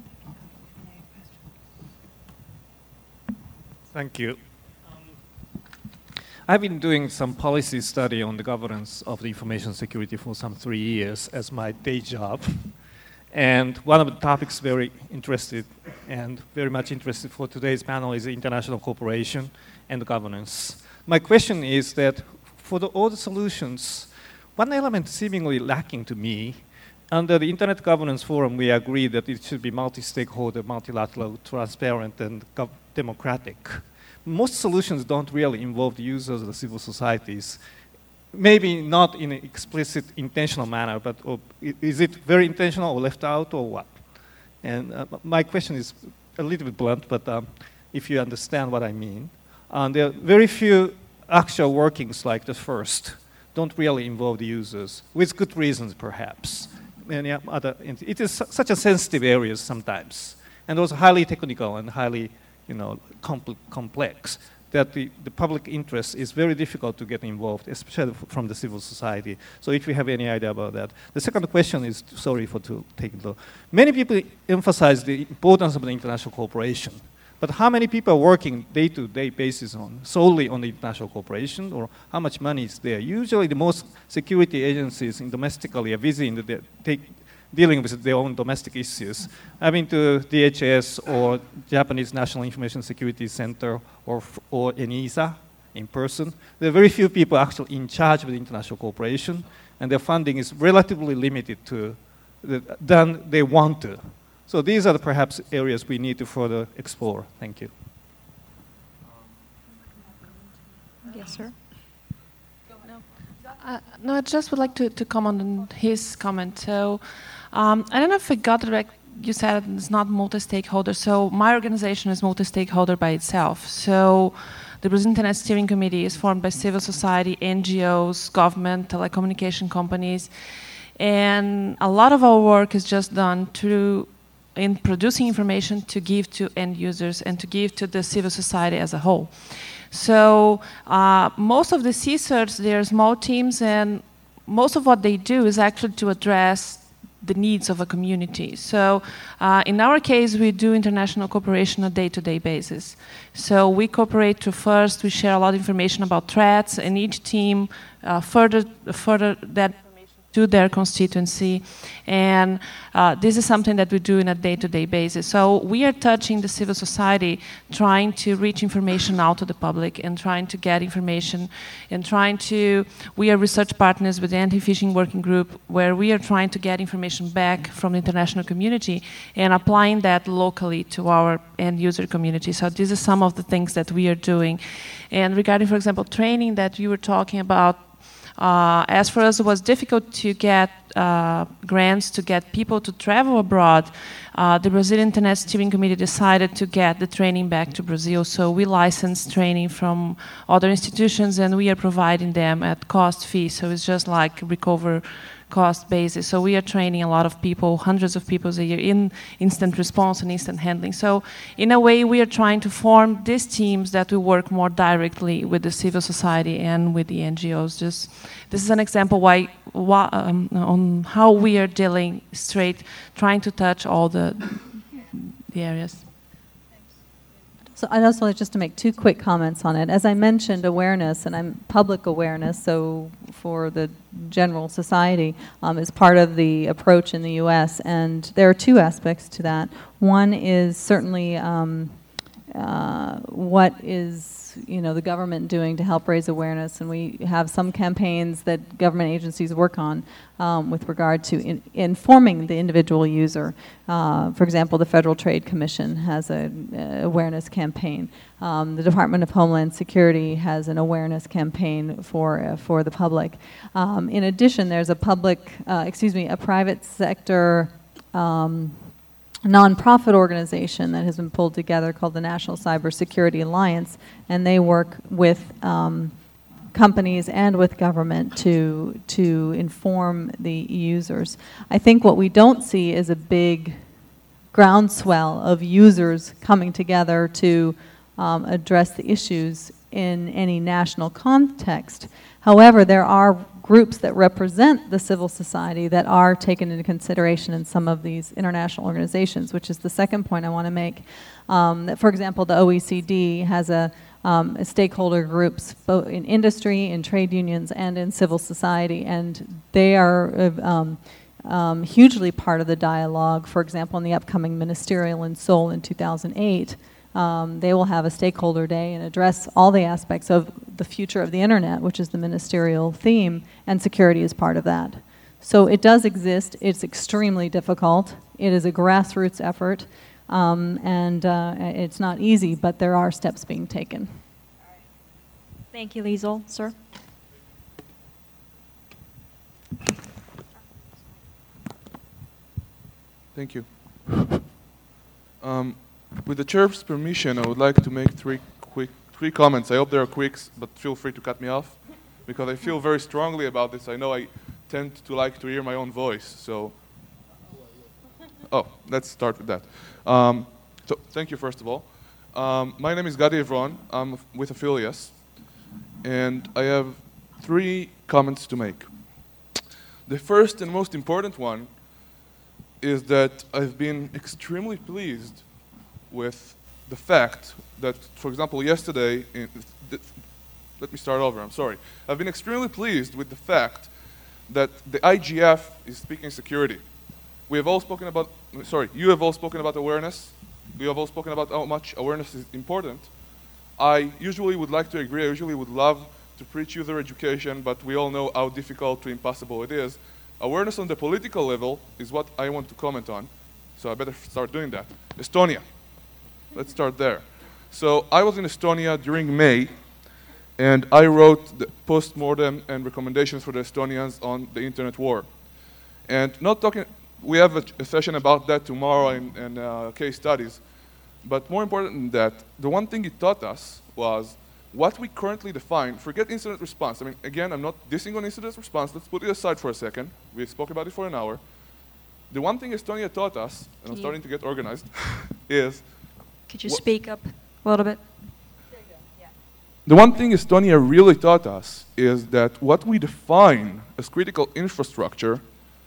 Thank you. I've been doing some policy study on the governance of the information security for some 3 years as my day job. And one of the topics very much interested for today's panel is international cooperation and governance. My question is that for all the solutions, one element seemingly lacking to me, under the Internet Governance Forum, we agree that it should be multi-stakeholder, multilateral, transparent, and democratic. Most solutions don't really involve the users of the civil societies. Maybe not in an explicit, intentional manner, but is it very intentional or left out or what? And my question is a little bit blunt, but if you understand what I mean. There are very few actual workings like the first, don't really involve the users, with good reasons perhaps. It is such a sensitive area sometimes, and also highly technical and highly complex, that the public interest is very difficult to get involved, especially from the civil society. So if you have any idea about that. The second question is, sorry for taking the, many people emphasize the importance of the international cooperation, but how many people are working day-to-day basis solely on the international cooperation, or how much money is there? Usually the most security agencies domestically are busy in dealing with their own domestic issues. I've been to DHS or Japanese National Information Security Center or ENISA in person. There are very few people actually in charge of the international cooperation, and their funding is relatively limited than they want to. So these are perhaps areas we need to further explore. Thank you. Yes, sir. No, I just would like to comment on his comment. So I don't know if I got it right. You said it's not multi-stakeholder. So my organization is multi-stakeholder by itself. So the Brazil Internet Steering Committee is formed by civil society, NGOs, government, telecommunication companies. And a lot of our work is just done in producing information to give to end users and to give to the civil society as a whole. So most of the CSIRTs, they're small teams, and most of what they do is actually to address the needs of a community. So in our case, we do international cooperation on a day-to-day basis. So we cooperate to first, we share a lot of information about threats, and each team further that to their constituency, and this is something that we do on a day-to-day basis. So we are touching the civil society, trying to reach information out to the public and trying to get information and we are research partners with the Anti-Phishing Working Group, where we are trying to get information back from the international community and applying that locally to our end user community. So this is some of the things that we are doing. And regarding, for example, training that you were talking about, as for us, it was difficult to get grants to get people to travel abroad. The Brazilian Internet Steering Committee decided to get the training back to Brazil, so we licensed training from other institutions and we are providing them at cost fee, so it's just like recover cost basis. So we are training a lot of people, hundreds of people a year in instant response and instant handling. So in a way, we are trying to form these teams that will work more directly with the civil society and with the NGOs. This is an example on how we are dealing straight, trying to touch all the areas. So I'd also like just to make two quick comments on it. As I mentioned, awareness, and I'm public awareness, so for the general society, is part of the approach in the U.S. And there are two aspects to that. One is certainly what is the government doing to help raise awareness, and we have some campaigns that government agencies work on with regard to informing the individual user. For example, the Federal Trade Commission has an awareness campaign. The Department of Homeland Security has an awareness campaign for the public. In addition, there's a private sector nonprofit organization that has been pulled together called the National Cybersecurity Alliance, and they work with companies and with government to inform the users. I think what we don't see is a big groundswell of users coming together to address the issues in any national context. However, there are groups that represent the civil society that are taken into consideration in some of these international organizations, which is the second point I want to make. That, for example, the OECD has a stakeholder groups both in industry, in trade unions, and in civil society, and they are hugely part of the dialogue. For example, in the upcoming ministerial in Seoul in 2008, they will have a stakeholder day and address all the aspects of the future of the internet, which is the ministerial theme, and security is part of that. So it does exist. It's extremely difficult. It is a grassroots effort, and it's not easy, but there are steps being taken. Thank you, Liesl. Sir? Thank you. With the chair's permission, I would like to make three comments. I hope they are quick, but feel free to cut me off, because I feel very strongly about this. I know I tend to like to hear my own voice, so. Oh, let's start with that. So thank you, first of all. My name is Gadi Evron. I'm with Affilius, and I have 3 comments to make. The first and most important one is that I've been extremely pleased with the fact that, for example, yesterday, let me start over, I'm sorry. I've been extremely pleased with the fact that the IGF is speaking security. We have all spoken about, you have all spoken about awareness. We have all spoken about how much awareness is important. I usually would like to agree, I usually would love to preach user education, but we all know how difficult to impossible it is. Awareness on the political level is what I want to comment on, so I better start doing that. Estonia. Let's start there. So I was in Estonia during May, and I wrote the post-mortem and recommendations for the Estonians on the internet war. And not talking, we have a session about that tomorrow in case studies, but more important than that, the one thing it taught us was what we currently define, forget incident response. I mean, again, I'm not dissing on incident response, let's put it aside for a second. We spoke about it for an hour. The one thing Estonia taught us, and I'm starting to get organized, is could you speak up a little bit? There you go. Yeah. The one thing Estonia really taught us is that what we define as critical infrastructure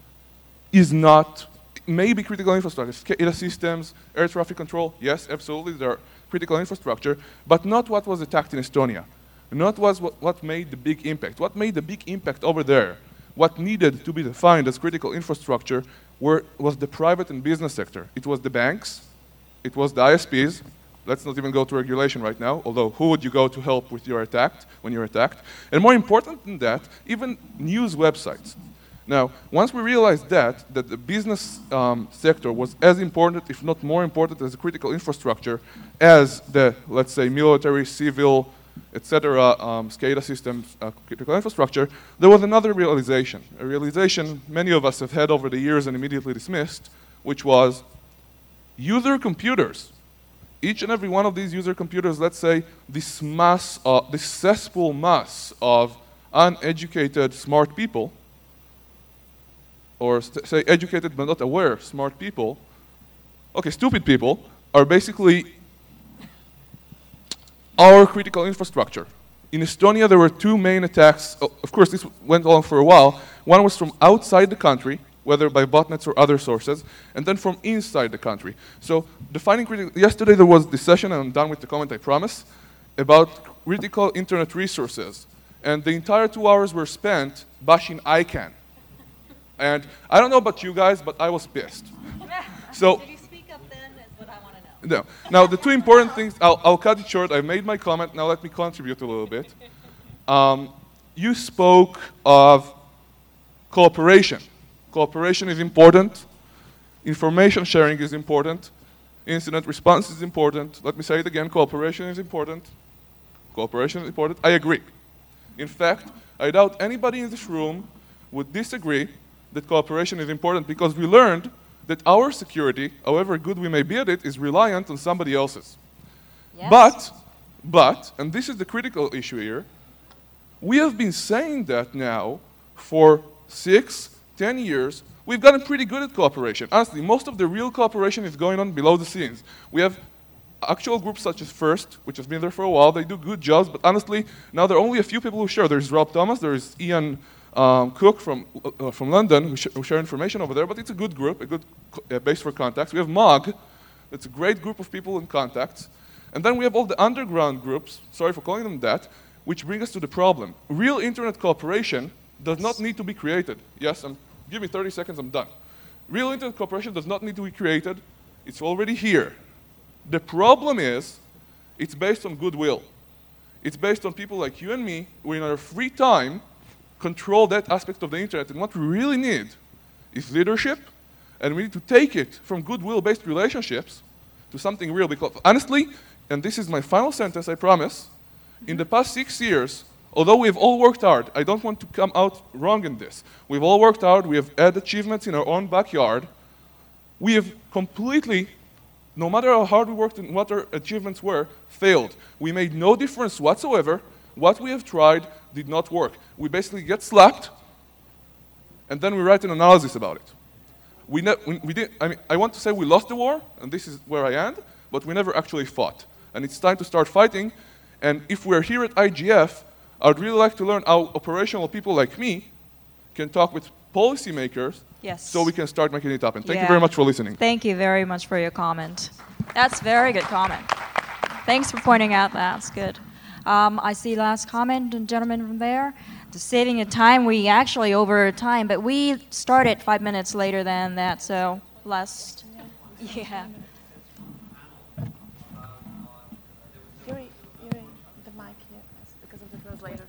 is not, maybe critical infrastructure, SCADA systems, air traffic control, yes, absolutely, they're critical infrastructure, but not what was attacked in Estonia. Not what made the big impact. What made the big impact over there, what needed to be defined as critical infrastructure was the private and business sector. It was the banks, it was the ISPs. Let's not even go to regulation right now, although who would you go to help with your attack, when you're attacked? And more important than that, even news websites. Now, once we realized that the business sector was as important, if not more important, as a critical infrastructure as the, let's say, military, civil, etc., SCADA systems, critical infrastructure, there was another realization. A realization many of us have had over the years and immediately dismissed, which was user computers. Each and every one of these user computers, let's say, this mass, this cesspool mass of uneducated smart people, or say educated but not aware smart people, okay, stupid people, are basically our critical infrastructure. In Estonia, there were 2 main attacks. Of course, this went on for a while. One was from outside the country, whether by botnets or other sources, and then from inside the country. So defining critical, yesterday there was this session, and I'm done with the comment, I promise, about critical internet resources. And the entire 2 hours were spent bashing ICANN. And I don't know about you guys, but I was pissed. So, did you speak up then, is what I want to No. Now, the two important things, I'll cut it short. I made my comment. Now let me contribute a little bit. You spoke of cooperation. Cooperation is important. Information sharing is important. Incident response is important. Let me say it again. Cooperation is important. Cooperation is important. I agree. In fact, I doubt anybody in this room would disagree that cooperation is important, because we learned that our security, however good we may be at it, is reliant on somebody else's. Yes. But, and this is the critical issue here, we have been saying that now for 6, 10 years. We've gotten pretty good at cooperation. Honestly, most of the real cooperation is going on below the scenes. We have actual groups such as FIRST, which has been there for a while. They do good jobs, but honestly, now there are only a few people who share. There's Rob Thomas, there's Ian Cook from London, who share information over there, but it's a good group, a good base for contacts. We have MOG, that's a great group of people in contacts. And then we have all the underground groups, sorry for calling them that, which bring us to the problem. Real internet cooperation does not need to be created. Yes, give me 30 seconds, I'm done. Real internet cooperation does not need to be created. It's already here. The problem is, it's based on goodwill. It's based on people like you and me, who in our free time control that aspect of the internet. And what we really need is leadership, and we need to take it from goodwill-based relationships to something real. Because honestly, and this is my final sentence, I promise, in the past 6 years, although we've all worked hard, I don't want to come out wrong in this. We've all worked hard, we have had achievements in our own backyard. We have completely, no matter how hard we worked and what our achievements were, failed. We made no difference whatsoever. What we have tried did not work. We basically get slapped, and then we write an analysis about it. I want to say we lost the war, and this is where I end, but we never actually fought. And it's time to start fighting. And if we're here at IGF, I'd really like to learn how operational people like me can talk with policymakers, so we can start making it happen. Thank you very much for listening. Thank you very much for your comment. That's a very good comment. Thanks for pointing out that. That's good. I see last comment, the gentleman from there. To saving of time, we actually over time, but we started 5 minutes later than that, so last, yeah. The mic here, because of the translators.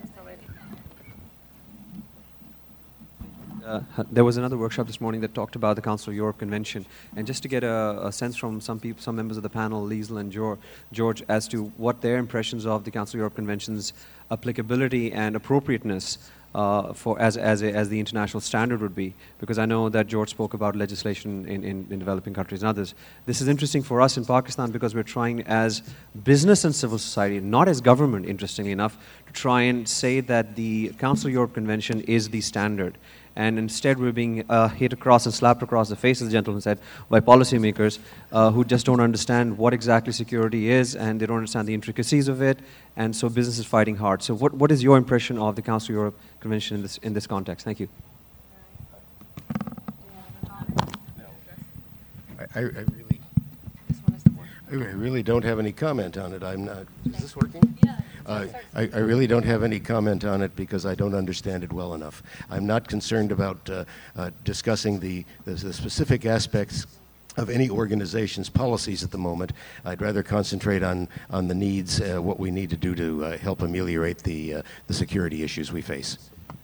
There was another workshop this morning that talked about the Council of Europe Convention, and just to get a sense from some people, some members of the panel, Liesl and George, as to what their impressions of the Council of Europe Convention's applicability and appropriateness as the international standard would be, because I know that George spoke about legislation in developing countries and others. This is interesting for us in Pakistan because we're trying as business and civil society, not as government, interestingly enough, to try and say that the Council of Europe Convention is the standard. And instead we're being hit across and slapped across the face, as the gentleman said, by policymakers who just don't understand what exactly security is, and they don't understand the intricacies of it, and so business is fighting hard. So what is your impression of the Council of Europe Convention in this context? Thank you. I really don't have any comment on it. I'm not. Is this working? Yeah. I really don't have any comment on it because I don't understand it well enough. I'm not concerned about discussing the specific aspects of any organization's policies at the moment. I'd rather concentrate on the needs, what we need to do to help ameliorate the security issues we face.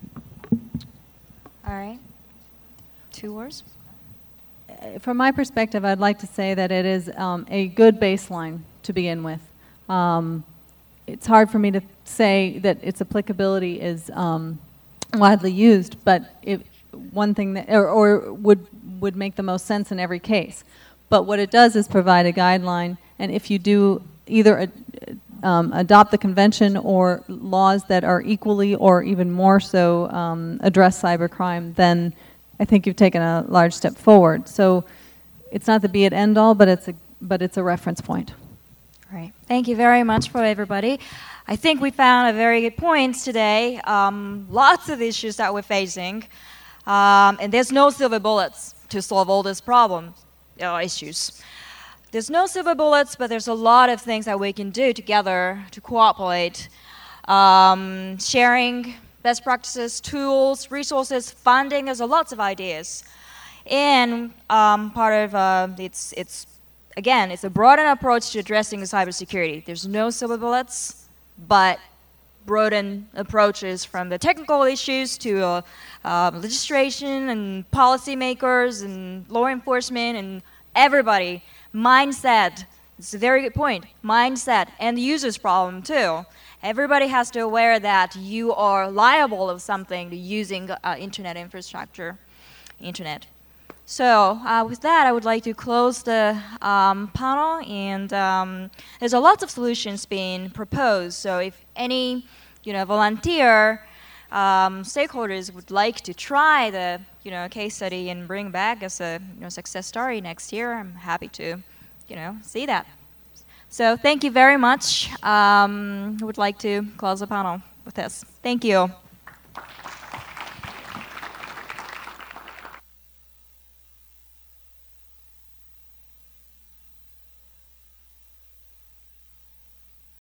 All right. 2 words? From my perspective, I'd like to say that it is a good baseline to begin with. It's hard for me to say that its applicability is widely used, but one thing that or would make the most sense in every case. But what it does is provide a guideline, and if you do either adopt the convention or laws that are equally or even more so address cybercrime, then I think you've taken a large step forward. So it's not the be-it end-all, but it's a reference point. Right. Thank you very much for everybody. I think we found a very good points today. Lots of issues that we're facing, and there's no silver bullets to solve all these problems, issues. There's no silver bullets, but there's a lot of things that we can do together to cooperate, sharing best practices, tools, resources, funding. There's lots of ideas, and part of it's again, it's a broadened approach to addressing cybersecurity. There's no silver bullets, but broadened approaches from the technical issues to legislation and policymakers and law enforcement and everybody. Mindset, it's a very good point. Mindset and the user's problem too. Everybody has to be aware that you are liable of something using internet infrastructure, internet. So with that, I would like to close the panel, and there's a lot of solutions being proposed. So if any, volunteer stakeholders would like to try the, case study and bring back as a success story next year, I'm happy to, see that. So thank you very much. I would like to close the panel with this. Thank you.